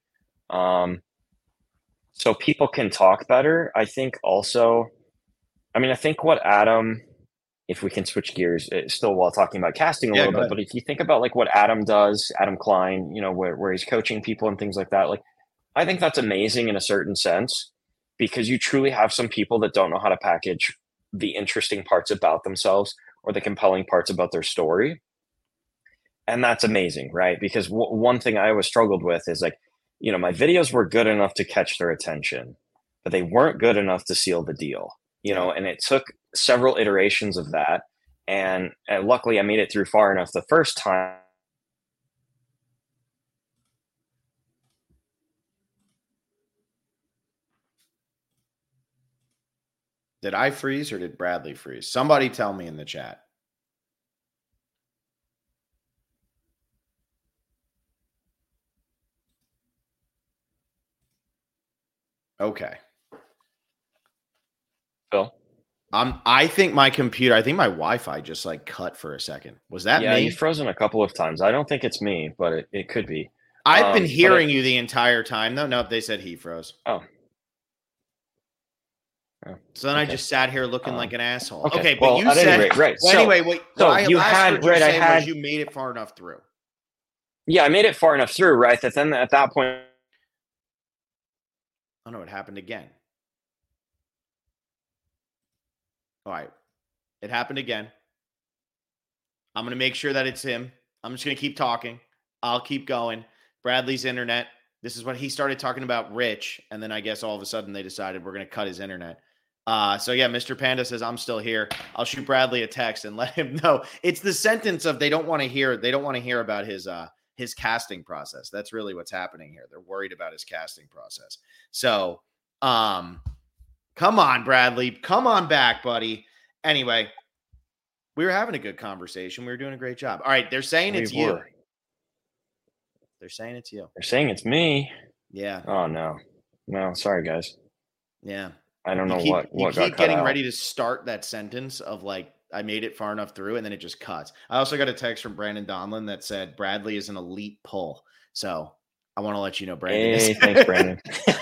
So people can talk better. I think also, I think what Adam, if we can switch gears still while talking about casting a little bit, but if you think about like what Adam does, Adam Klein, where he's coaching people and things like that, like, I think that's amazing in a certain sense, because you truly have some people that don't know how to package the interesting parts about themselves or the compelling parts about their story. And that's amazing, right? Because one thing I always struggled with is like, my videos were good enough to catch their attention, but they weren't good enough to seal the deal, and it took several iterations of that. And luckily I made it through far enough the first time. Did I freeze or did Bradley freeze? Somebody tell me in the chat. Okay. Phil? I think my Wi-Fi just like cut for a second. Was that me? Yeah, you've frozen a couple of times. I don't think it's me, but it could be. I've been hearing you the entire time. No, they said he froze. Oh. So then I just sat here looking like an asshole. Okay, but you said rate, right. Well, so, anyway, what you made it far enough through. Yeah, I made it far enough through, right? That then at that point, oh no, it happened again. All right, it happened again. I'm gonna make sure that it's him. I'm just gonna keep talking. I'll keep going. Bradley's internet. This is what he started talking about Rich, and then I guess all of a sudden they decided we're gonna cut his internet. So yeah, Mr. Panda says I'm still here. I'll shoot Bradley a text and let him know. It's the sentence of they don't want to hear about his casting process. That's really what's happening here. They're worried about his casting process. So, come on, Bradley, come on back, buddy. Anyway, we were having a good conversation. We were doing a great job. All right, they're saying it's you. They're saying it's you. They're saying it's me. Yeah. Oh no, sorry guys. Yeah. I don't know what you got keep getting out. ready to start that sentence of like, I made it far enough through, and then it just cuts. I also got a text from Brandon Donlin that said Bradley is an elite pull. So I want to let you know, Brandon. Hey, thanks, Brandon.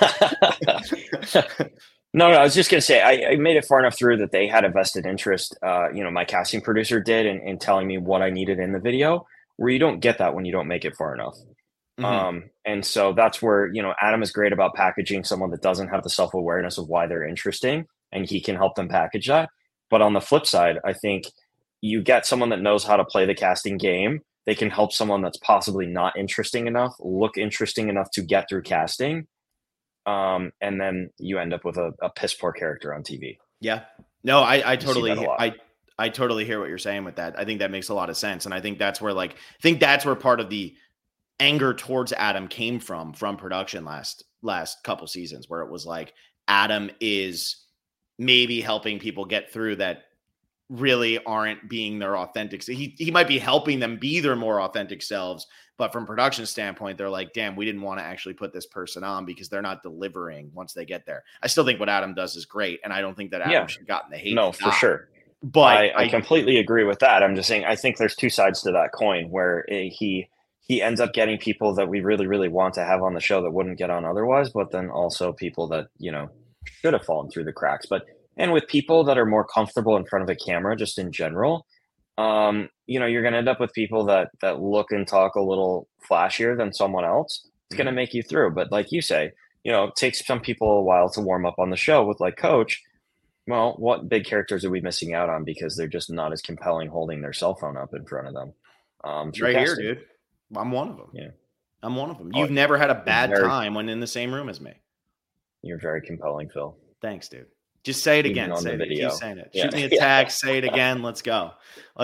No, I was just going to say, I made it far enough through that they had a vested interest, my casting producer did in telling me what I needed in the video, where you don't get that when you don't make it far enough. Mm-hmm. And so that's where, Adam is great about packaging someone that doesn't have the self-awareness of why they're interesting, and he can help them package that. But on the flip side, I think you get someone that knows how to play the casting game. They can help someone that's possibly not interesting enough, look interesting enough to get through casting. And then you end up with a piss poor character on TV. Yeah. No, I totally hear what you're saying with that. I think that makes a lot of sense. And I think that's where part of the anger towards Adam came from production last couple seasons, where it was like Adam is maybe helping people get through that really aren't being their authentic. He might be helping them be their more authentic selves, but from production standpoint, they're like, damn, we didn't want to actually put this person on because they're not delivering once they get there. I still think what Adam does is great, and I don't think that Adam should have gotten the hate. No, for sure. But I completely agree with that. I'm just saying, I think there's two sides to that coin, where he ends up getting people that we really, really want to have on the show that wouldn't get on otherwise, but then also people that, should have fallen through the cracks. And with people that are more comfortable in front of a camera, just in general, you're going to end up with people that look and talk a little flashier than someone else. It's going to make you through. But like you say, it takes some people a while to warm up on the show with like Coach. Well, what big characters are we missing out on because they're just not as compelling holding their cell phone up in front of them? Right here, dude. I'm one of them. Yeah. I'm one of them. You've never had a bad time when in the same room as me. You're very compelling, Phil. Thanks, dude. Just say it again. Say it. Keep saying it. Shoot me a text. Say it again. Let's go.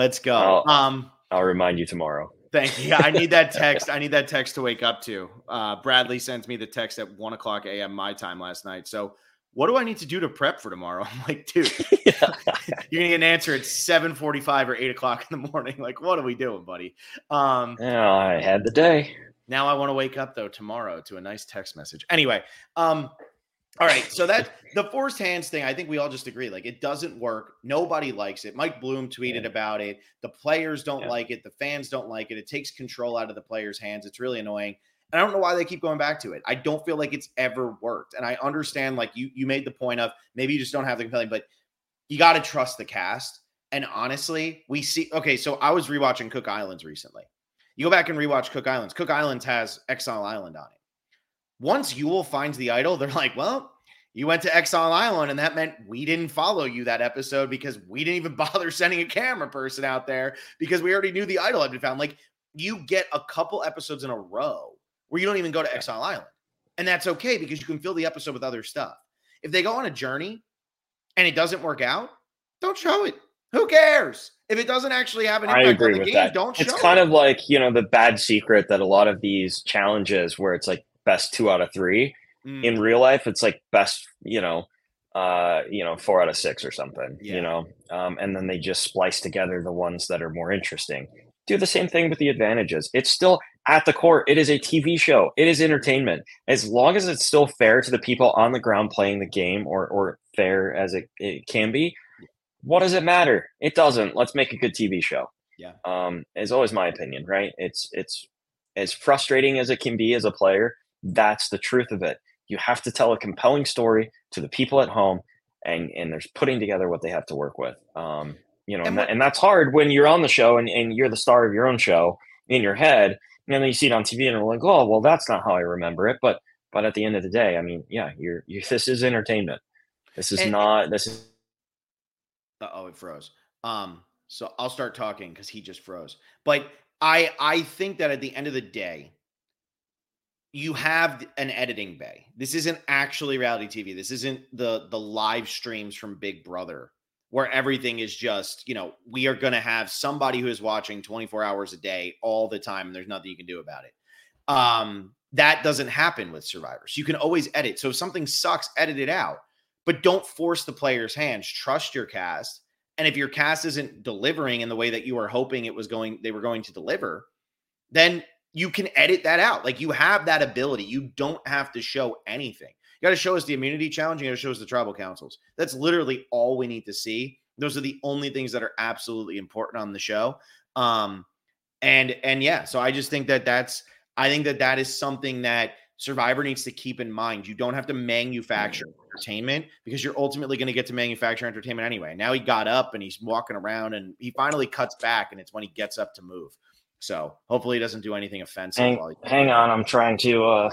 I'll remind you tomorrow. Thank you. I need that text. I need that text to wake up to. Bradley sends me the text at 1:00 a.m. my time last night. So what do I need to do to prep for tomorrow? I'm like, dude, you're gonna get an answer at 7:45 or 8:00 in the morning. Like, what are we doing, buddy? I had the day. Now I want to wake up though tomorrow to a nice text message. Anyway, all right. So that the forced hands thing, I think we all just agree. Like, it doesn't work. Nobody likes it. Mike Bloom tweeted about it. The players don't like it. The fans don't like it. It takes control out of the players' hands. It's really annoying. And I don't know why they keep going back to it. I don't feel like it's ever worked. And I understand, like, you made the point of maybe you just don't have the compelling, but you got to trust the cast. And honestly, we see, okay, so I was rewatching Cook Islands recently. You go back and rewatch Cook Islands. Cook Islands has Exile Island on it. Once Yul finds the idol, they're like, well, you went to Exile Island, and that meant we didn't follow you that episode because we didn't even bother sending a camera person out there because we already knew the idol had been found. Like, you get a couple episodes in a row where you don't even go to Exile Island. And that's okay because you can fill the episode with other stuff. If they go on a journey and it doesn't work out, don't show it. Who cares? If it doesn't actually have an impact on the game, don't show it. It's kind of like, the bad secret that a lot of these challenges where it's like best 2 out of 3. In real life, it's like best, 4 out of 6 or something, and then they just splice together the ones that are more interesting. Do the same thing with the advantages. It's still at the core. It is a TV show. It is entertainment. As long as it's still fair to the people on the ground playing the game or fair as it can be, what does it matter? It doesn't. Let's make a good TV show. Yeah. Is always my opinion, right? It's as frustrating as it can be as a player, that's the truth of it. You have to tell a compelling story to the people at home, and there's putting together what they have to work with. And that's hard when you're on the show and you're the star of your own show in your head, and then you see it on TV and you're like, oh, well, that's not how I remember it. But at the end of the day, I mean, yeah, this is entertainment. This is not. This is. It froze. So I'll start talking because he just froze. But I think that at the end of the day, you have an editing bay. This isn't actually reality TV. This isn't the live streams from Big Brother where everything is just, we are going to have somebody who is watching 24 hours a day all the time, and there's nothing you can do about it. That doesn't happen with Survivors. You can always edit. So if something sucks, edit it out. But don't force the players' hands. Trust your cast. And if your cast isn't delivering in the way that you were hoping they were going to deliver, then you can edit that out. Like, you have that ability. You don't have to show anything. You got to show us the immunity challenge. You got to show us the tribal councils. That's literally all we need to see. Those are the only things that are absolutely important on the show. And yeah, so I just think that that is something that Survivor needs to keep in mind. You don't have to manufacture entertainment because you're ultimately going to get to manufacture entertainment anyway. Now he got up and he's walking around and he finally cuts back, and it's when he gets up to move. So hopefully he doesn't do anything offensive. Hang on. I'm trying to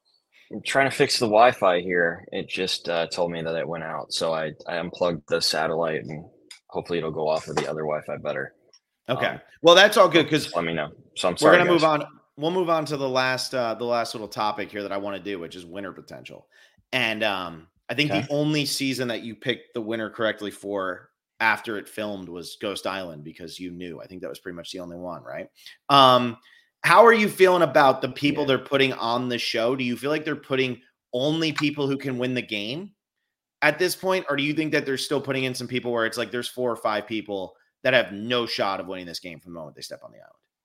fix the Wi-Fi here. It just told me that it went out. So I unplugged the satellite, and hopefully it'll go off with the other Wi-Fi better. Okay. Well, that's all good because let me know. So I'm sorry. We're going to move on. We'll move on to the last little topic here that I want to do, which is winner potential. And I think the only season that you picked the winner correctly for after it filmed was Ghost Island, because you knew. I think that was pretty much the only one, right? How are you feeling about the people they're putting on the show? Do you feel like they're putting only people who can win the game at this point? Or do you think that they're still putting in some people where it's like there's 4 or 5 people that have no shot of winning this game from the moment they step on the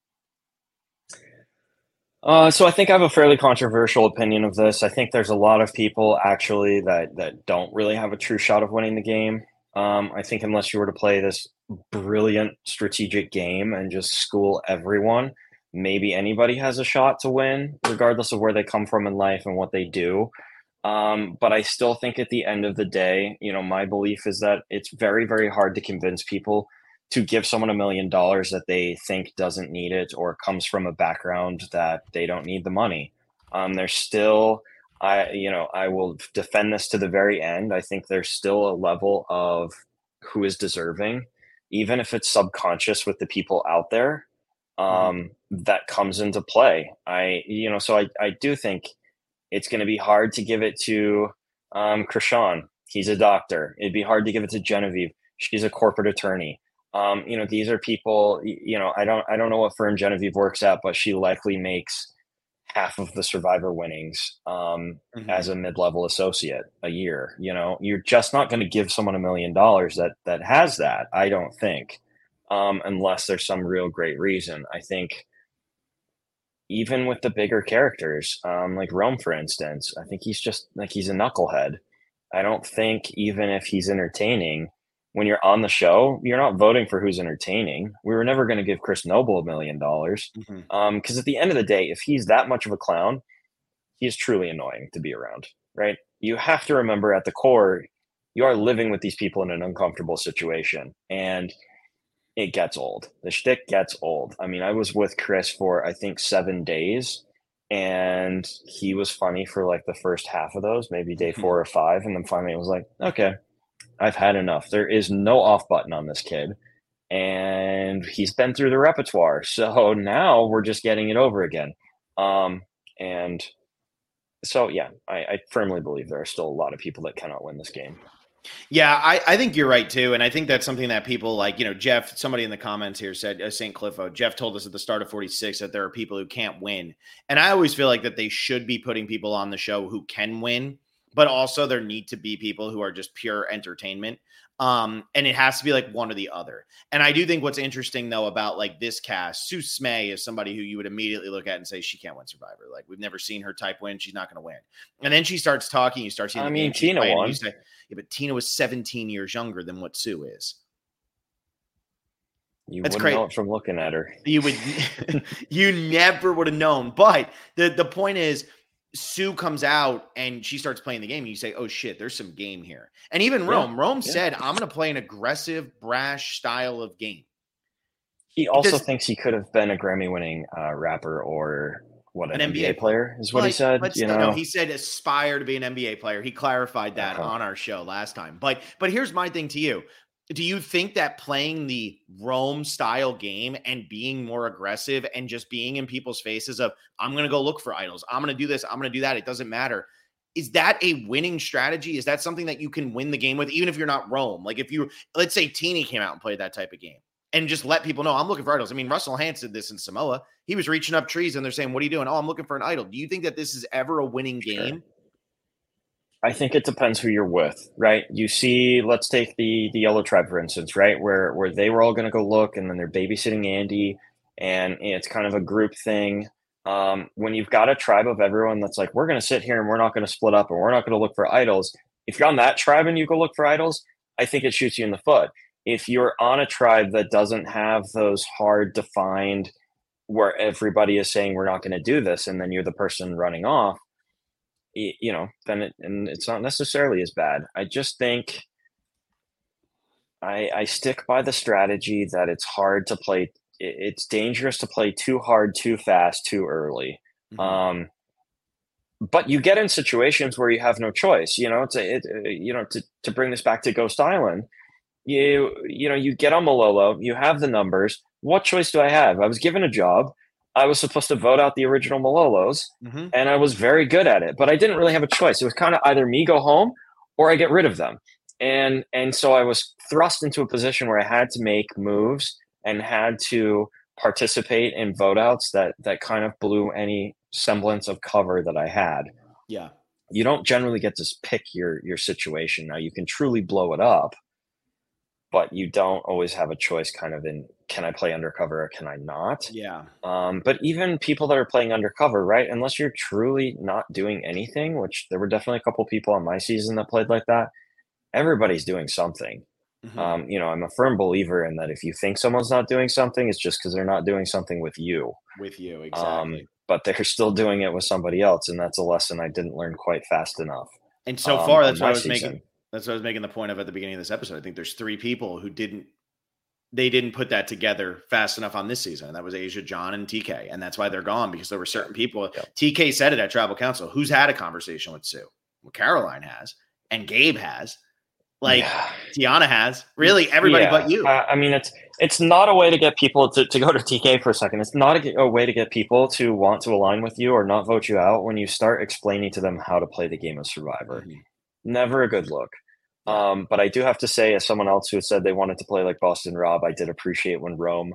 island? So I think I have a fairly controversial opinion of this. I think there's a lot of people actually that don't really have a true shot of winning the game. I think unless you were to play this brilliant strategic game and just school everyone, maybe anybody has a shot to win, regardless of where they come from in life and what they do. But I still think at the end of the day, my belief is that it's very, very hard to convince people to give someone $1 million that they think doesn't need it or comes from a background that they don't need the money. There's still, I will defend this to the very end. I think there's still a level of who is deserving, even if it's subconscious with the people out there, that comes into play. So I do think it's going to be hard to give it to Krishan. He's a doctor. It'd be hard to give it to Genevieve. She's a corporate attorney. These are people, I don't know what firm Genevieve works at, but she likely makes half of the Survivor winnings as a mid-level associate a year. You're just not going to give someone $1 million that has that, I don't think, unless there's some real great reason. I think even with the bigger characters, like Rome, for instance, I think he's just like, he's a knucklehead. I don't think even if he's entertaining, when you're on the show, you're not voting for who's entertaining. We were never going to give Chris Noble $1 million. Because at the end of the day, if he's that much of a clown, he's truly annoying to be around, right? You have to remember at the core, you are living with these people in an uncomfortable situation, and it gets old. The shtick gets old. I mean, I was with Chris for, I think, 7 days, and he was funny for like the first half of those, maybe day 4 or 5. And then finally it was like, okay, I've had enough. There is no off button on this kid, and he's been through the repertoire. So now we're just getting it over again. And so, yeah, I firmly believe there are still a lot of people that cannot win this game. Yeah, I think you're right too. And I think that's something that people like, Jeff, somebody in the comments here said, St. Cliffo, Jeff told us at the start of 46 that there are people who can't win. And I always feel like that they should be putting people on the show who can win, but also there need to be people who are just pure entertainment. And it has to be like one or the other. And I do think what's interesting though about like this cast, Sue Smay is somebody who you would immediately look at and say she can't win Survivor. Like, we've never seen her type win. She's not going to win. And then she starts talking. You start seeing. Tina won. You say, yeah, but Tina was 17 years younger than what Sue is. You That's wouldn't great. know it from looking at her. You would, you never would have known. But the point is, Sue comes out and she starts playing the game. And you say, "Oh shit, there's some game here." And even Rome said, "I'm going to play an aggressive, brash style of game." He also thinks he could have been a Grammy-winning rapper or an NBA player, is what he said. But no, he said aspire to be an NBA player. He clarified that on our show last time. But here's my thing to you. Do you think that playing the Rome style game and being more aggressive and just being in people's faces of, I'm going to go look for idols, I'm going to do this, I'm going to do that, it doesn't matter, is that a winning strategy? Is that something that you can win the game with, even if you're not Rome? Like if you, let's say Teeny came out and played that type of game and just let people know, I'm looking for idols. I mean, Russell Hantz did this in Samoa. He was reaching up trees and they're saying, what are you doing? Oh, I'm looking for an idol. Do you think that this is ever a winning game? I think it depends who you're with, right? You see, let's take the Yellow Tribe, for instance, right? Where they were all going to go look, and then they're babysitting Andy, and it's kind of a group thing. When you've got a tribe of everyone that's like, we're going to sit here and we're not going to split up and we're not going to look for idols. If you're on that tribe and you go look for idols, I think it shoots you in the foot. If you're on a tribe that doesn't have those hard defined, where everybody is saying we're not going to do this, and then you're the person running off, then it's not necessarily as bad. I just think I stick by the strategy that it's hard to play. It's dangerous to play too hard, too fast, too early. Mm-hmm. But you get in situations where you have no choice. To bring this back to Ghost Island, you get on Malolo, you have the numbers. What choice do I have? I was given a job. I was supposed to vote out the original Malolos, and I was very good at it, but I didn't really have a choice. It was kind of either me go home or I get rid of them. And so I was thrust into a position where I had to make moves and had to participate in vote outs that kind of blew any semblance of cover that I had. Yeah. You don't generally get to pick your situation. Now you can truly blow it up, but you don't always have a choice kind of in, can I play undercover or can I not? Yeah. But even people that are playing undercover, right? Unless you're truly not doing anything, which there were definitely a couple people on my season that played like that, everybody's doing something. Mm-hmm. I'm a firm believer in that if you think someone's not doing something, it's just because they're not doing something with you. With you, exactly. But they're still doing it with somebody else, and that's a lesson I didn't learn quite fast enough. And so far, that's what I was making. That's what I was making the point of at the beginning of this episode. I think there's 3 people who didn't put that together fast enough on this season. And that was Asia, John, and TK. And that's why they're gone, because there were certain people. Yeah. TK said it at Tribal Council. Who's had a conversation with Sue? Well, Caroline has, and Gabe has. Tiana has. Really, everybody but you. I mean, it's not a way to get people to go to TK for a second. It's not a way to get people to want to align with you or not vote you out when you start explaining to them how to play the game of Survivor. Mm-hmm. Never a good look. But I do have to say, as someone else who said they wanted to play like Boston Rob, I did appreciate when Rome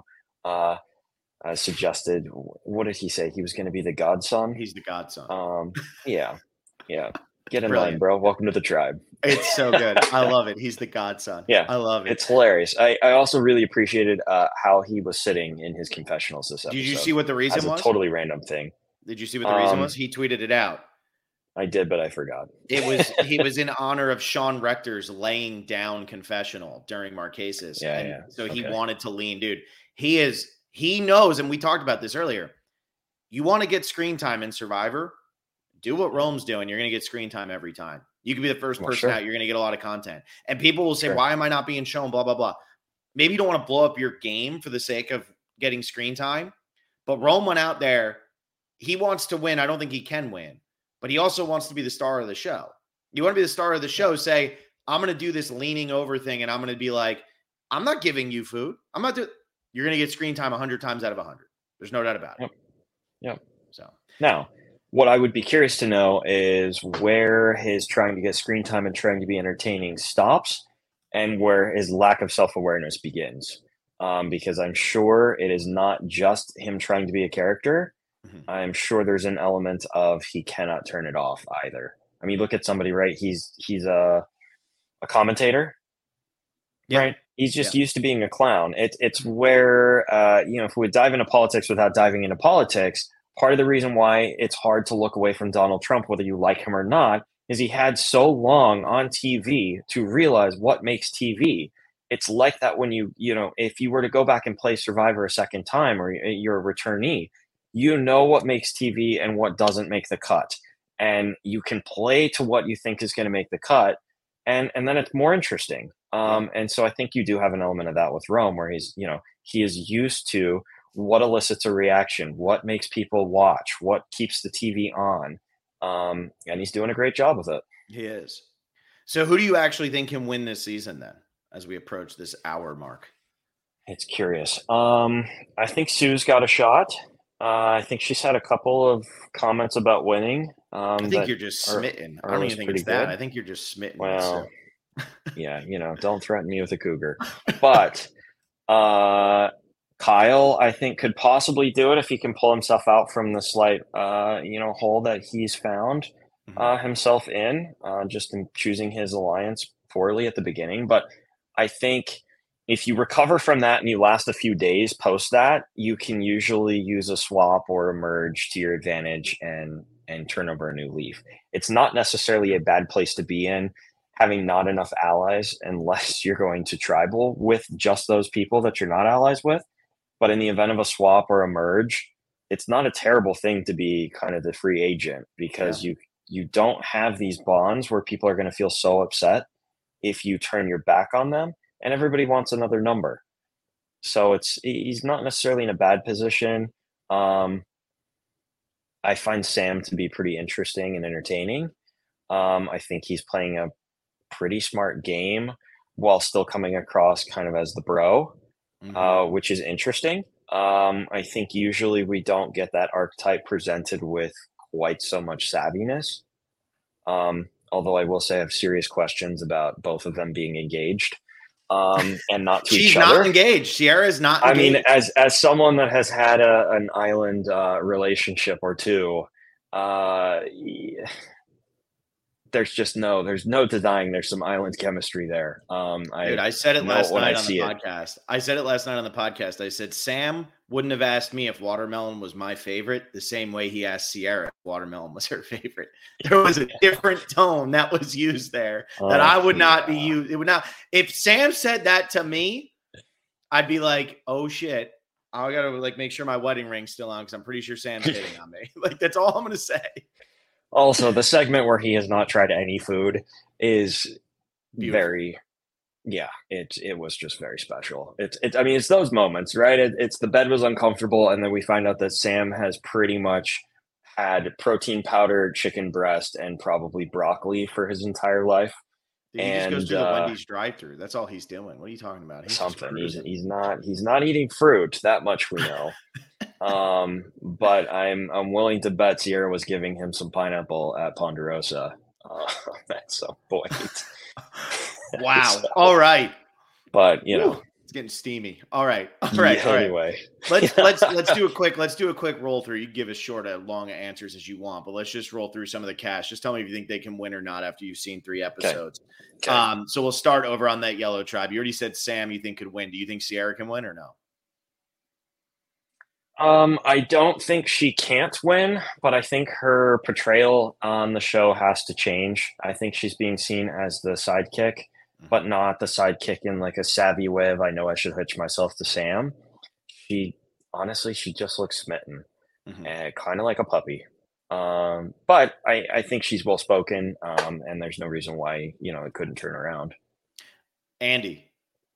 suggested, what did he say? He was going to be the godson? He's the godson. Yeah. Get in line, bro. Welcome to the tribe. It's so good. I love it. He's the godson. Yeah. I love it. It's hilarious. I also really appreciated how he was sitting in his confessionals this episode. Did you see what the reason was? A totally random thing. Did you see what the reason was? He tweeted it out. I did, but I forgot. He was in honor of Sean Rector's laying down confessional during Marquesas. Yeah. So he wanted to lean, dude. He knows, and we talked about this earlier. You want to get screen time in Survivor, do what Rome's doing. You're going to get screen time every time. You can be the first person out. You're going to get a lot of content. And people will say, why am I not being shown? Blah, blah, blah. Maybe you don't want to blow up your game for the sake of getting screen time. But Rome went out there. He wants to win. I don't think he can win. But he also wants to be the star of the show. You want to be the star of the show, say, I'm going to do this leaning over thing, and I'm going to be like, I'm not giving you food. I'm not doing. You're going to get screen time 100 times out of 100. There's no doubt about it. Yep. So now, what I would be curious to know is where his trying to get screen time and trying to be entertaining stops and where his lack of self-awareness begins. Because I'm sure it is not just him trying to be a character. I'm sure there's an element of he cannot turn it off either. I mean, look at somebody, right? He's a commentator, right? He's just used to being a clown. It's where, if we would dive into politics without diving into politics, part of the reason why it's hard to look away from Donald Trump, whether you like him or not, is he had so long on TV to realize what makes TV. it's like that when if you were to go back and play Survivor a second time, or you're a returnee, you know what makes TV and what doesn't make the cut. And you can play to what you think is going to make the cut. And then it's more interesting. And so I think you do have an element of that with Rome, where he is used to what elicits a reaction, what makes people watch, what keeps the TV on. And he's doing a great job with it. He is. So who do you actually think can win this season then, as we approach this hour mark? It's curious. I think Sue's got a shot. I think she's had a couple of comments about winning. I think you're just smitten. I don't even think it's that. Good. I think you're just smitten. Well, yeah, don't threaten me with a cougar. But Kyle, I think, could possibly do it if he can pull himself out from the slight, hole that he's found himself in, just in choosing his alliance poorly at the beginning. But I think if you recover from that and you last a few days post that, you can usually use a swap or a merge to your advantage and turn over a new leaf. It's not necessarily a bad place to be in, having not enough allies, unless you're going to tribal with just those people that you're not allies with. But in the event of a swap or a merge, it's not a terrible thing to be kind of the free agent, because you don't have these bonds where people are going to feel so upset if you turn your back on them, and everybody wants another number. So he's not necessarily in a bad position. I find Sam to be pretty interesting and entertaining. I think he's playing a pretty smart game while still coming across kind of as the bro, which is interesting. I think usually we don't get that archetype presented with quite so much savviness. Although I will say I have serious questions about both of them being engaged. And not to each other. She's not engaged. Sierra is not engaged. I mean, as someone that has had an island relationship or two, there's no denying there's some island chemistry there. I said it last night on the podcast. I said it last night on the podcast. I said Sam wouldn't have asked me if watermelon was my favorite the same way he asked Sierra if watermelon was her favorite. There was a different tone that was used there that I would not be used. It would not. If Sam said that to me, I'd be like, oh shit, I gotta make sure my wedding ring's still on, because I'm pretty sure Sam's hitting on me. That's all I'm gonna say. Also, the segment where he has not tried any food is beautiful. It was just very special. It's those moments, right? It's the bed was uncomfortable, and then we find out that Sam has pretty much had protein powder, chicken breast, and probably broccoli for his entire life. He just goes through the Wendy's drive-thru. That's all he's doing. What are you talking about? He's not eating fruit. That much we know. But I'm willing to bet Sierra was giving him some pineapple at Ponderosa at some point. Wow. So, all right. But it's getting steamy. All right. Anyway, let's do a quick roll through. You can give as short or long answers as you want, but let's just roll through some of the cast. Just tell me if you think they can win or not after you've seen 3 episodes. Okay. So we'll start over on that yellow tribe. You already said Sam you think could win. Do you think Sierra can win or no? I don't think she can't win, but I think her portrayal on the show has to change. I think she's being seen as the sidekick, but not the sidekick in like a savvy way of I know I should hitch myself to Sam. She just looks smitten, and kind of like a puppy. But I think she's well spoken, and there's no reason why it couldn't turn around. Andy,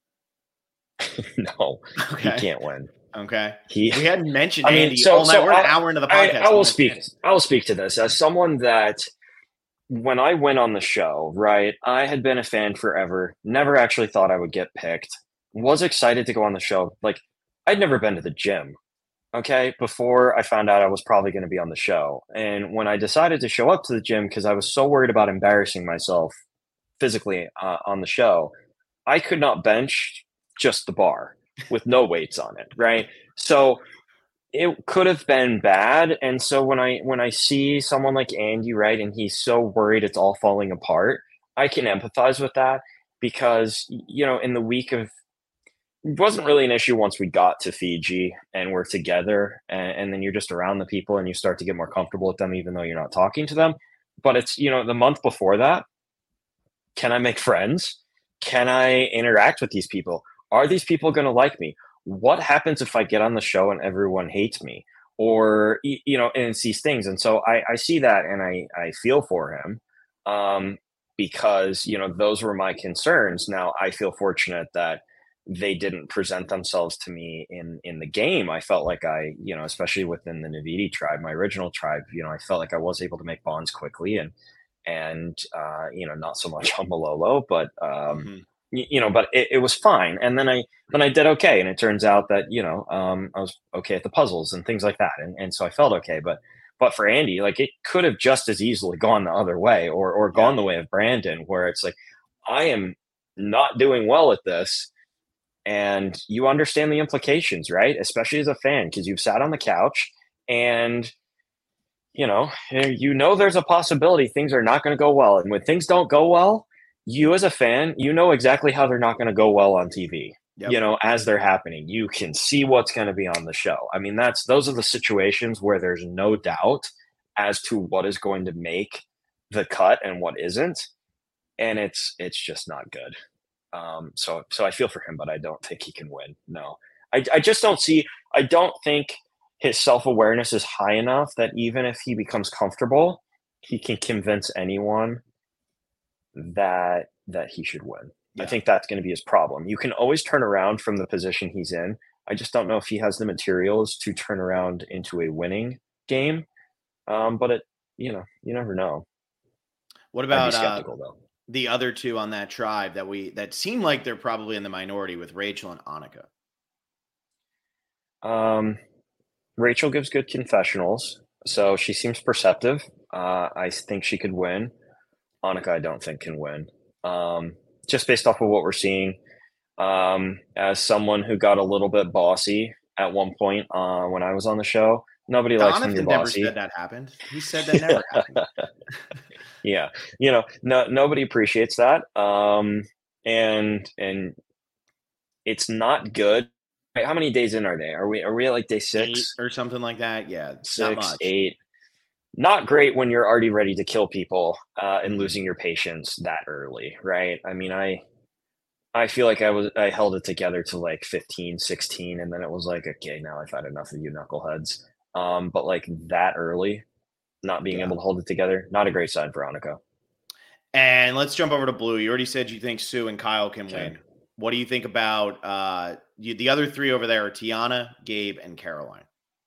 no, he can't win. Okay. We hadn't mentioned Andy all night. We're an hour into the podcast. I will speak to this as someone that when I went on the show, right, I had been a fan forever, never actually thought I would get picked, was excited to go on the show. Like, I'd never been to the gym, okay, before I found out I was probably going to be on the show. And when I decided to show up to the gym because I was so worried about embarrassing myself physically on the show, I could not bench just the bar with no weights on it, right? So it could have been bad. And so when I see someone like Andy, right, and he's so worried it's all falling apart, I can empathize with that, because in the week of, it wasn't really an issue once we got to Fiji and we're together, and then you're just around the people and you start to get more comfortable with them even though you're not talking to them. But it's the month before that, can I make friends? can I interact with these people? Are these people going to like me? What happens if I get on the show and everyone hates me? Or, and it's these things. And so I see that and I feel for him, because, those were my concerns. Now I feel fortunate that they didn't present themselves to me in the game. I felt like especially within the Navidi tribe, my original tribe, I felt like I was able to make bonds quickly and not so much on Malolo, but but it was fine. And then I did okay, and it turns out that I was okay at the puzzles and things like that, and so I felt okay. But for Andy, like, it could have just as easily gone the other way, or gone the way of Brandon, where it's like, I am not doing well at this, and you understand the implications, right? Especially as a fan, because you've sat on the couch and there's a possibility things are not going to go well. And when things don't go well, you as a fan, exactly how they're not going to go well on TV. Yep. As they're happening, you can see what's going to be on the show. I mean, those are the situations where there's no doubt as to what is going to make the cut and what isn't. And it's just not good. So I feel for him, but I don't think he can win. No, I just don't see, I don't think his self-awareness is high enough that even if he becomes comfortable, he can convince anyone that he should win. Yeah. I think that's going to be his problem. You can always turn around from the position he's in. I just don't know if he has the materials to turn around into a winning game. But you never know. What about the other two on that tribe that seem like they're probably in the minority, with Rachel and Annika? Rachel gives good confessionals, so she seems perceptive. I think she could win. Annika, I don't think can win. Just based off of what we're seeing. As someone who got a little bit bossy at one point when I was on the show, nobody likes when you're bossy. Never said that happened. He said that never happened. Yeah, nobody appreciates that. And it's not good. How many days in are they? Are we at like day 6 or something like that? Yeah, 6, 8. Not great when you're already ready to kill people and losing your patience that early, right? I mean, I feel like I held it together to like 15, 16, and then it was like, okay, now I've had enough of you knuckleheads. But like that early, not being able to hold it together, not a great sign for Annika. And let's jump over to Blue. You already said you think Sue and Kyle can win. What do you think about the other three over there? Are Tiana, Gabe, and Caroline?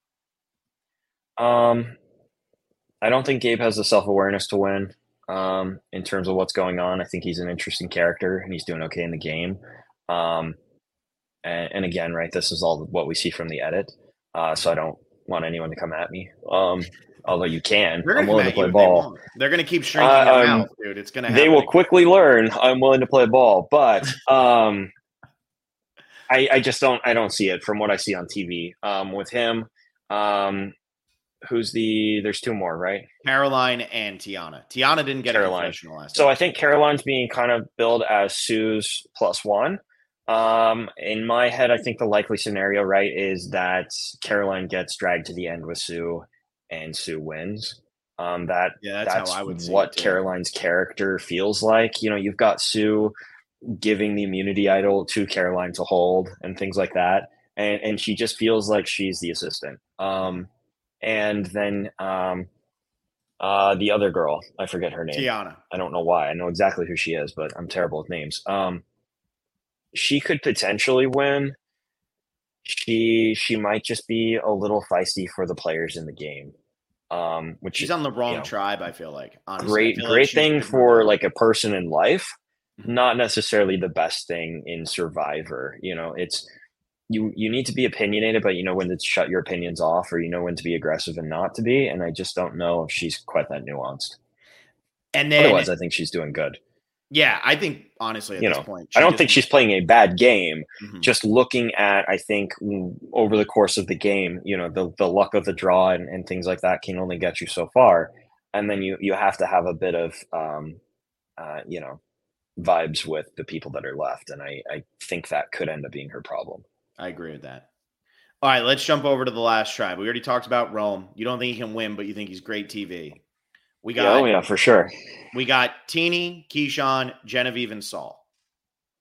I don't think Gabe has the self-awareness to win in terms of what's going on. I think he's an interesting character and he's doing okay in the game. And again, right, this is all what we see from the edit. So I don't want anyone to come at me. Although you can. I'm willing to play ball. They're going to keep shrinking your mouth, dude. It's going to happen. They will quickly learn I'm willing to play ball. But I just don't see it from what I see on TV. With him, there's two more, right? Caroline and Tiana. Tiana didn't get a confessional last time. So I think Caroline's being kind of billed as Sue's +1. In my head, I think the likely scenario, right, is that Caroline gets dragged to the end with Sue and Sue wins. That's how I would see what Caroline's character feels like. You've got Sue giving the immunity idol to Caroline to hold and things like that. And she just feels like she's the assistant. And then the other girl, I forget her name. Tiana. I don't know why. I know exactly who she is, but I'm terrible with names. She could potentially win. She might just be a little feisty for the players in the game. Which she's on the wrong tribe, I feel like. Honestly. Great thing for like a person in life, not necessarily the best thing in Survivor. It's you need to be opinionated, but you know when to shut your opinions off, or you know when to be aggressive and not to be. And I just don't know if she's quite that nuanced. And then, otherwise, I think she's doing good. Yeah, I think honestly at this point, I don't think she's playing a bad game. Just looking at, I think over the course of the game, the luck of the draw and things like that can only get you so far, and then you have to have a bit of vibes with the people that are left, and I think that could end up being her problem. I agree with that. All right, let's jump over to the last tribe. We already talked about Rome. You don't think he can win, but you think he's great TV. We got, for sure. We got Teeny, Keyshawn, Genevieve, and Saul.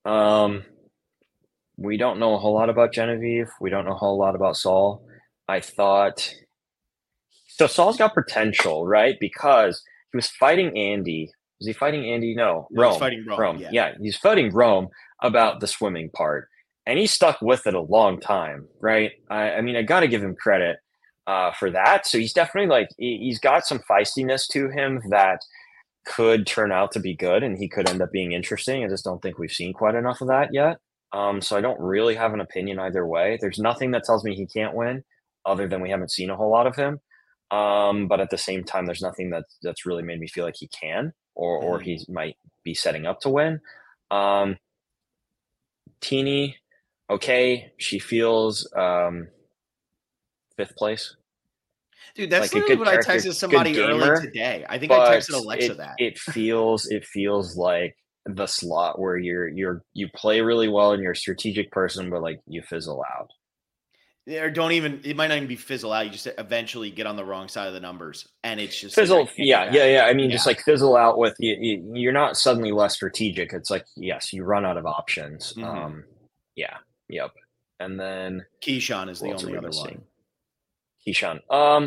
We don't know a whole lot about Genevieve. We don't know a whole lot about Saul. I thought so. Saul's got potential, right? Because he was fighting Andy. Was he fighting Andy? No, No, he's Rome. fighting Rome, Yeah, he's fighting Rome about the swimming part, and he stuck with it a long time, right? I mean, I got to give him credit for that. So he's definitely like he's got some feistiness to him that could turn out to be good, and he could end up being interesting. I just don't think we've seen quite enough of that yet. So I don't really have an opinion either way. There's nothing that tells me he can't win, other than we haven't seen a whole lot of him. But at the same time, there's nothing that's really made me feel like he can or he might be setting up to win. Teeny, okay, she feels fifth place. Dude, that's Like a literally good what I character, texted somebody good early gamer, today. I think I but texted Alexa that. it feels like the slot where you play really well and you're a strategic person, but like you fizzle out. Or don't even, it might not even be fizzle out. You just eventually get on the wrong side of the numbers, and it's just Fizzle. like, Yeah. I mean, just like fizzle out with you're not suddenly less strategic. It's like, yes, you run out of options. Yeah. Yep. And then Keyshawn is the only other one. Keyshawn.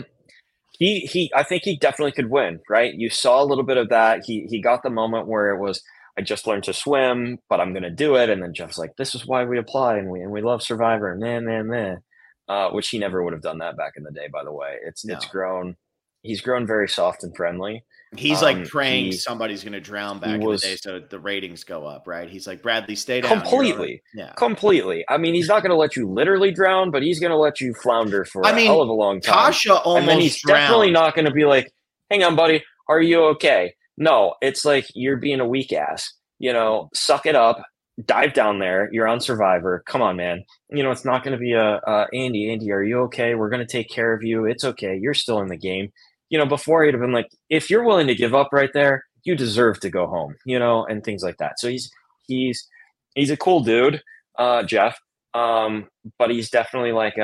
I think he definitely could win, right? You saw a little bit of that. He got the moment where it was, I just learned to swim, but I'm going to do it. And then Jeff's like, this is why we apply and we love Survivor. Which he never would have done that back in the day, by the way. It's grown. He's grown very soft and friendly. He's like praying somebody's going to drown back in the day so the ratings go up, right? He's like, Bradley, stay down. Completely. I mean, he's not going to let you literally drown, but he's going to let you flounder for a hell of a long time. Tasha almost and then he's drowned. Definitely not going to be like, hang on, buddy, are you okay? No, it's like you're being a weak ass. Suck it up. Dive down there. You're on Survivor. Come on, man. It's not going to be Andy, are you okay? We're going to take care of you. It's okay. You're still in the game. Before he'd have been like, if you're willing to give up right there, you deserve to go home, and things like that. So he's a cool dude, Jeff. But he's definitely like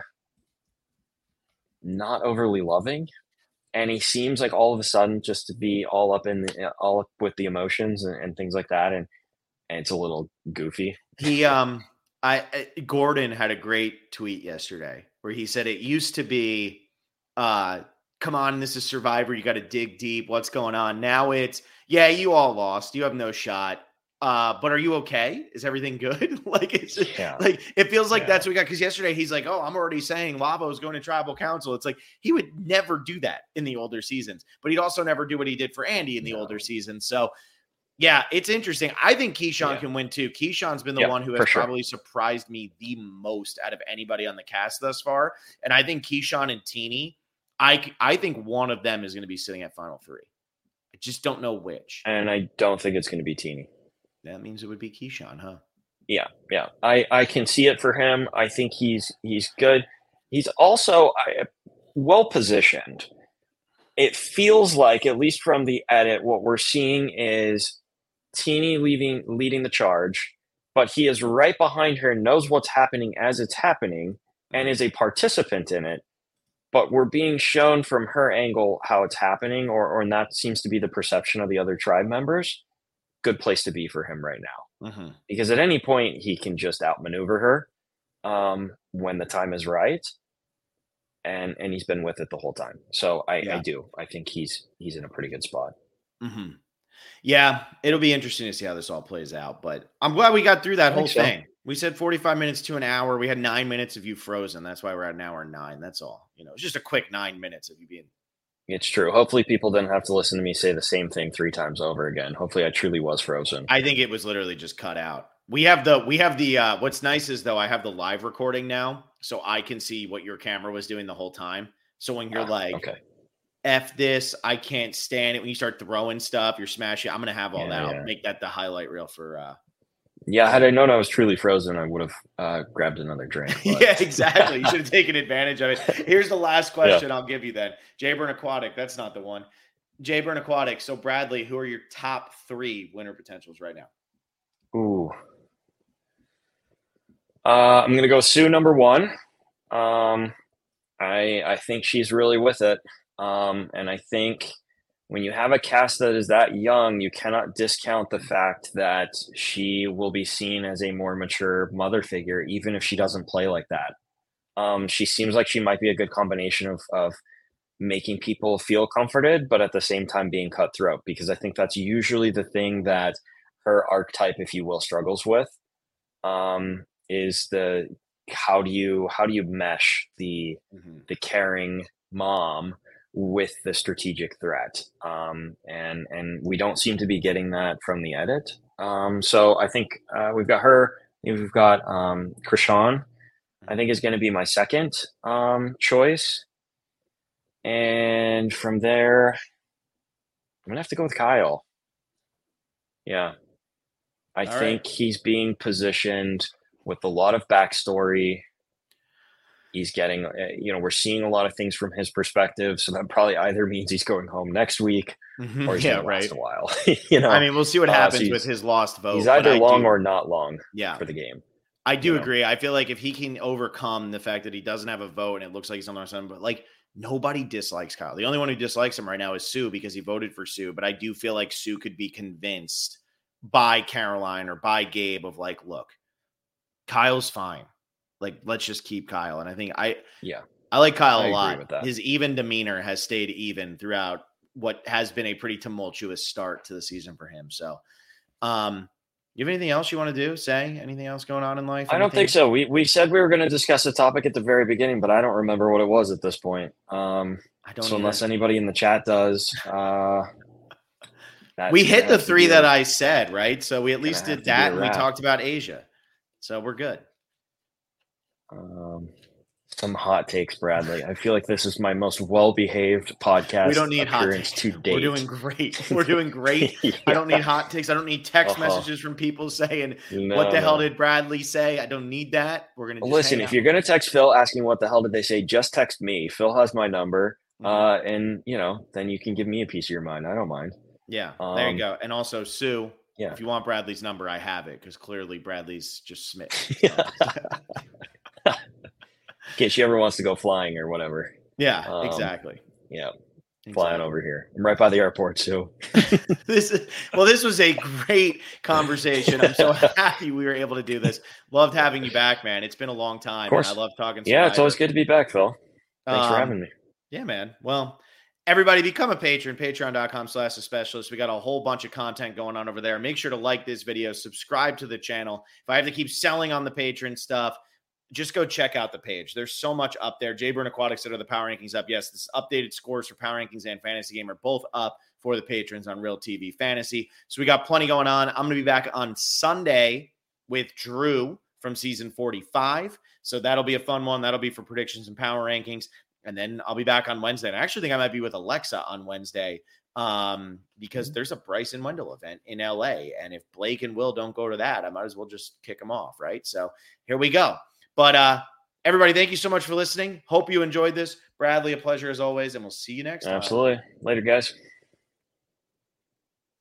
not overly loving. And he seems like all of a sudden just to be all up with the emotions and things like that. And it's a little goofy. Gordon had a great tweet yesterday where he said it used to be, come on, this is Survivor. You got to dig deep. What's going on? Now it's, yeah, you all lost. You have no shot. But are you okay? Is everything good? Like, it feels like that's what we got. Cause yesterday he's like, oh, I'm already saying Lavo is going to tribal council. It's like, he would never do that in the older seasons, but he'd also never do what he did for Andy in the older seasons. So yeah, it's interesting. I think Keyshawn can win too. Keyshawn's been the one who has probably surprised me the most out of anybody on the cast thus far. And I think Keyshawn and Teeny, I think one of them is going to be sitting at Final Three. I just don't know which. And I don't think it's going to be Teeny. That means it would be Keyshawn, huh? Yeah. I can see it for him. I think he's good. He's also well positioned. It feels like, at least from the edit, what we're seeing is Teeny leading the charge, but he is right behind her, knows what's happening as it's happening, and is a participant in it. But we're being shown from her angle how it's happening, and that seems to be the perception of the other tribe members. Good place to be for him right now. Because at any point he can just outmaneuver her when the time is right. And he's been with it the whole time. So I think he's in a pretty good spot. Yeah, it'll be interesting to see how this all plays out, but I'm glad we got through that whole thing. We said 45 minutes to an hour. We had 9 minutes of you frozen. That's why we're at an hour and 9. That's all. It's just a quick 9 minutes of you being. It's true. Hopefully people didn't have to listen to me say the same thing 3 times over again. Hopefully I truly was frozen. I think it was literally just cut out. We have the what's nice is though, I have the live recording now, so I can see what your camera was doing the whole time. So when you're F this, I can't stand it. When you start throwing stuff, you're smashing. I'm going to have all that. I'll make that the highlight reel for, had I known I was truly frozen, I would have grabbed another drink. But. Yeah, exactly. You should have taken advantage of it. Here's the last question I'll give you then. Jayburn Aquatic, that's not the one. Jayburn Aquatic. So Bradley, who are your top 3 winner potentials right now? Ooh. I'm going to go Sue number 1. I think she's really with it. And I think when you have a cast that is that young, you cannot discount the fact that she will be seen as a more mature mother figure, even if she doesn't play like that. She seems like she might be a good combination of making people feel comforted, but at the same time being cutthroat, because I think that's usually the thing that her archetype, if you will, struggles with, is the how do you mesh the caring mom with the strategic threat, and we don't seem to be getting that from the edit. So I think we've got her. We've got Krishan. I think is going to be my second choice, and from there, I'm gonna have to go with Kyle. Yeah, I think he's being positioned with a lot of backstory. He's getting, we're seeing a lot of things from his perspective. So that probably either means he's going home next week or he's going to last a while. I mean, we'll see what happens with his lost vote. He's either long or not long for the game. I do agree. I feel like if he can overcome the fact that he doesn't have a vote and it looks like he's on the side, but like nobody dislikes Kyle. The only one who dislikes him right now is Sue because he voted for Sue. But I do feel like Sue could be convinced by Caroline or by Gabe of like, look, Kyle's fine. Like, let's just keep Kyle. And I think I like Kyle a lot. His even demeanor has stayed even throughout what has been a pretty tumultuous start to the season for him. So, you have anything else you want to do? Say anything else going on in life? I don't think so. We said we were going to discuss a topic at the very beginning, but I don't remember what it was at this point. I don't. So unless anybody in the chat does, we hit the three that I said, right? So we at least did that, and we talked about Asia. So we're good. Some hot takes, Bradley. I feel like this is my most well-behaved podcast. We don't need hot takes to date. We're doing great. We're doing great. Yeah. I don't need hot takes. I don't need text messages from people saying, what the hell did Bradley say? I don't need that. We're going to listen. If you're going to text Phil asking what the hell did they say, just text me. Phil has my number. And then you can give me a piece of your mind. I don't mind. Yeah, there you go. And also, Sue, if you want Bradley's number, I have it because clearly Bradley's just smitten. In case she ever wants to go flying or whatever. Yeah, exactly. Yeah, flying over here. I'm right by the airport, too. This was a great conversation. I'm so happy we were able to do this. Loved having you back, man. It's been a long time. Of course. I love talking to you. Yeah, it's always good to be back, Phil. Thanks for having me. Yeah, man. Well, everybody become a patron, patreon.com/thespecialist. We got a whole bunch of content going on over there. Make sure to like this video, subscribe to the channel. If I have to keep selling on the patron stuff, just go check out the page. There's so much up there. Jay Burn Aquatics said, are the power rankings up? Yes, this updated scores for power rankings and fantasy game are both up for the patrons on Real TV Fantasy. So we got plenty going on. I'm going to be back on Sunday with Drew from season 45. So that'll be a fun one. That'll be for predictions and power rankings. And then I'll be back on Wednesday. And I actually think I might be with Alexa on Wednesday because there's a Bryson Wendell event in LA. And if Blake and Will don't go to that, I might as well just kick them off, right? So here we go. But everybody, thank you so much for listening. Hope you enjoyed this. Bradley, a pleasure as always, and we'll see you next time. Absolutely. Later, guys.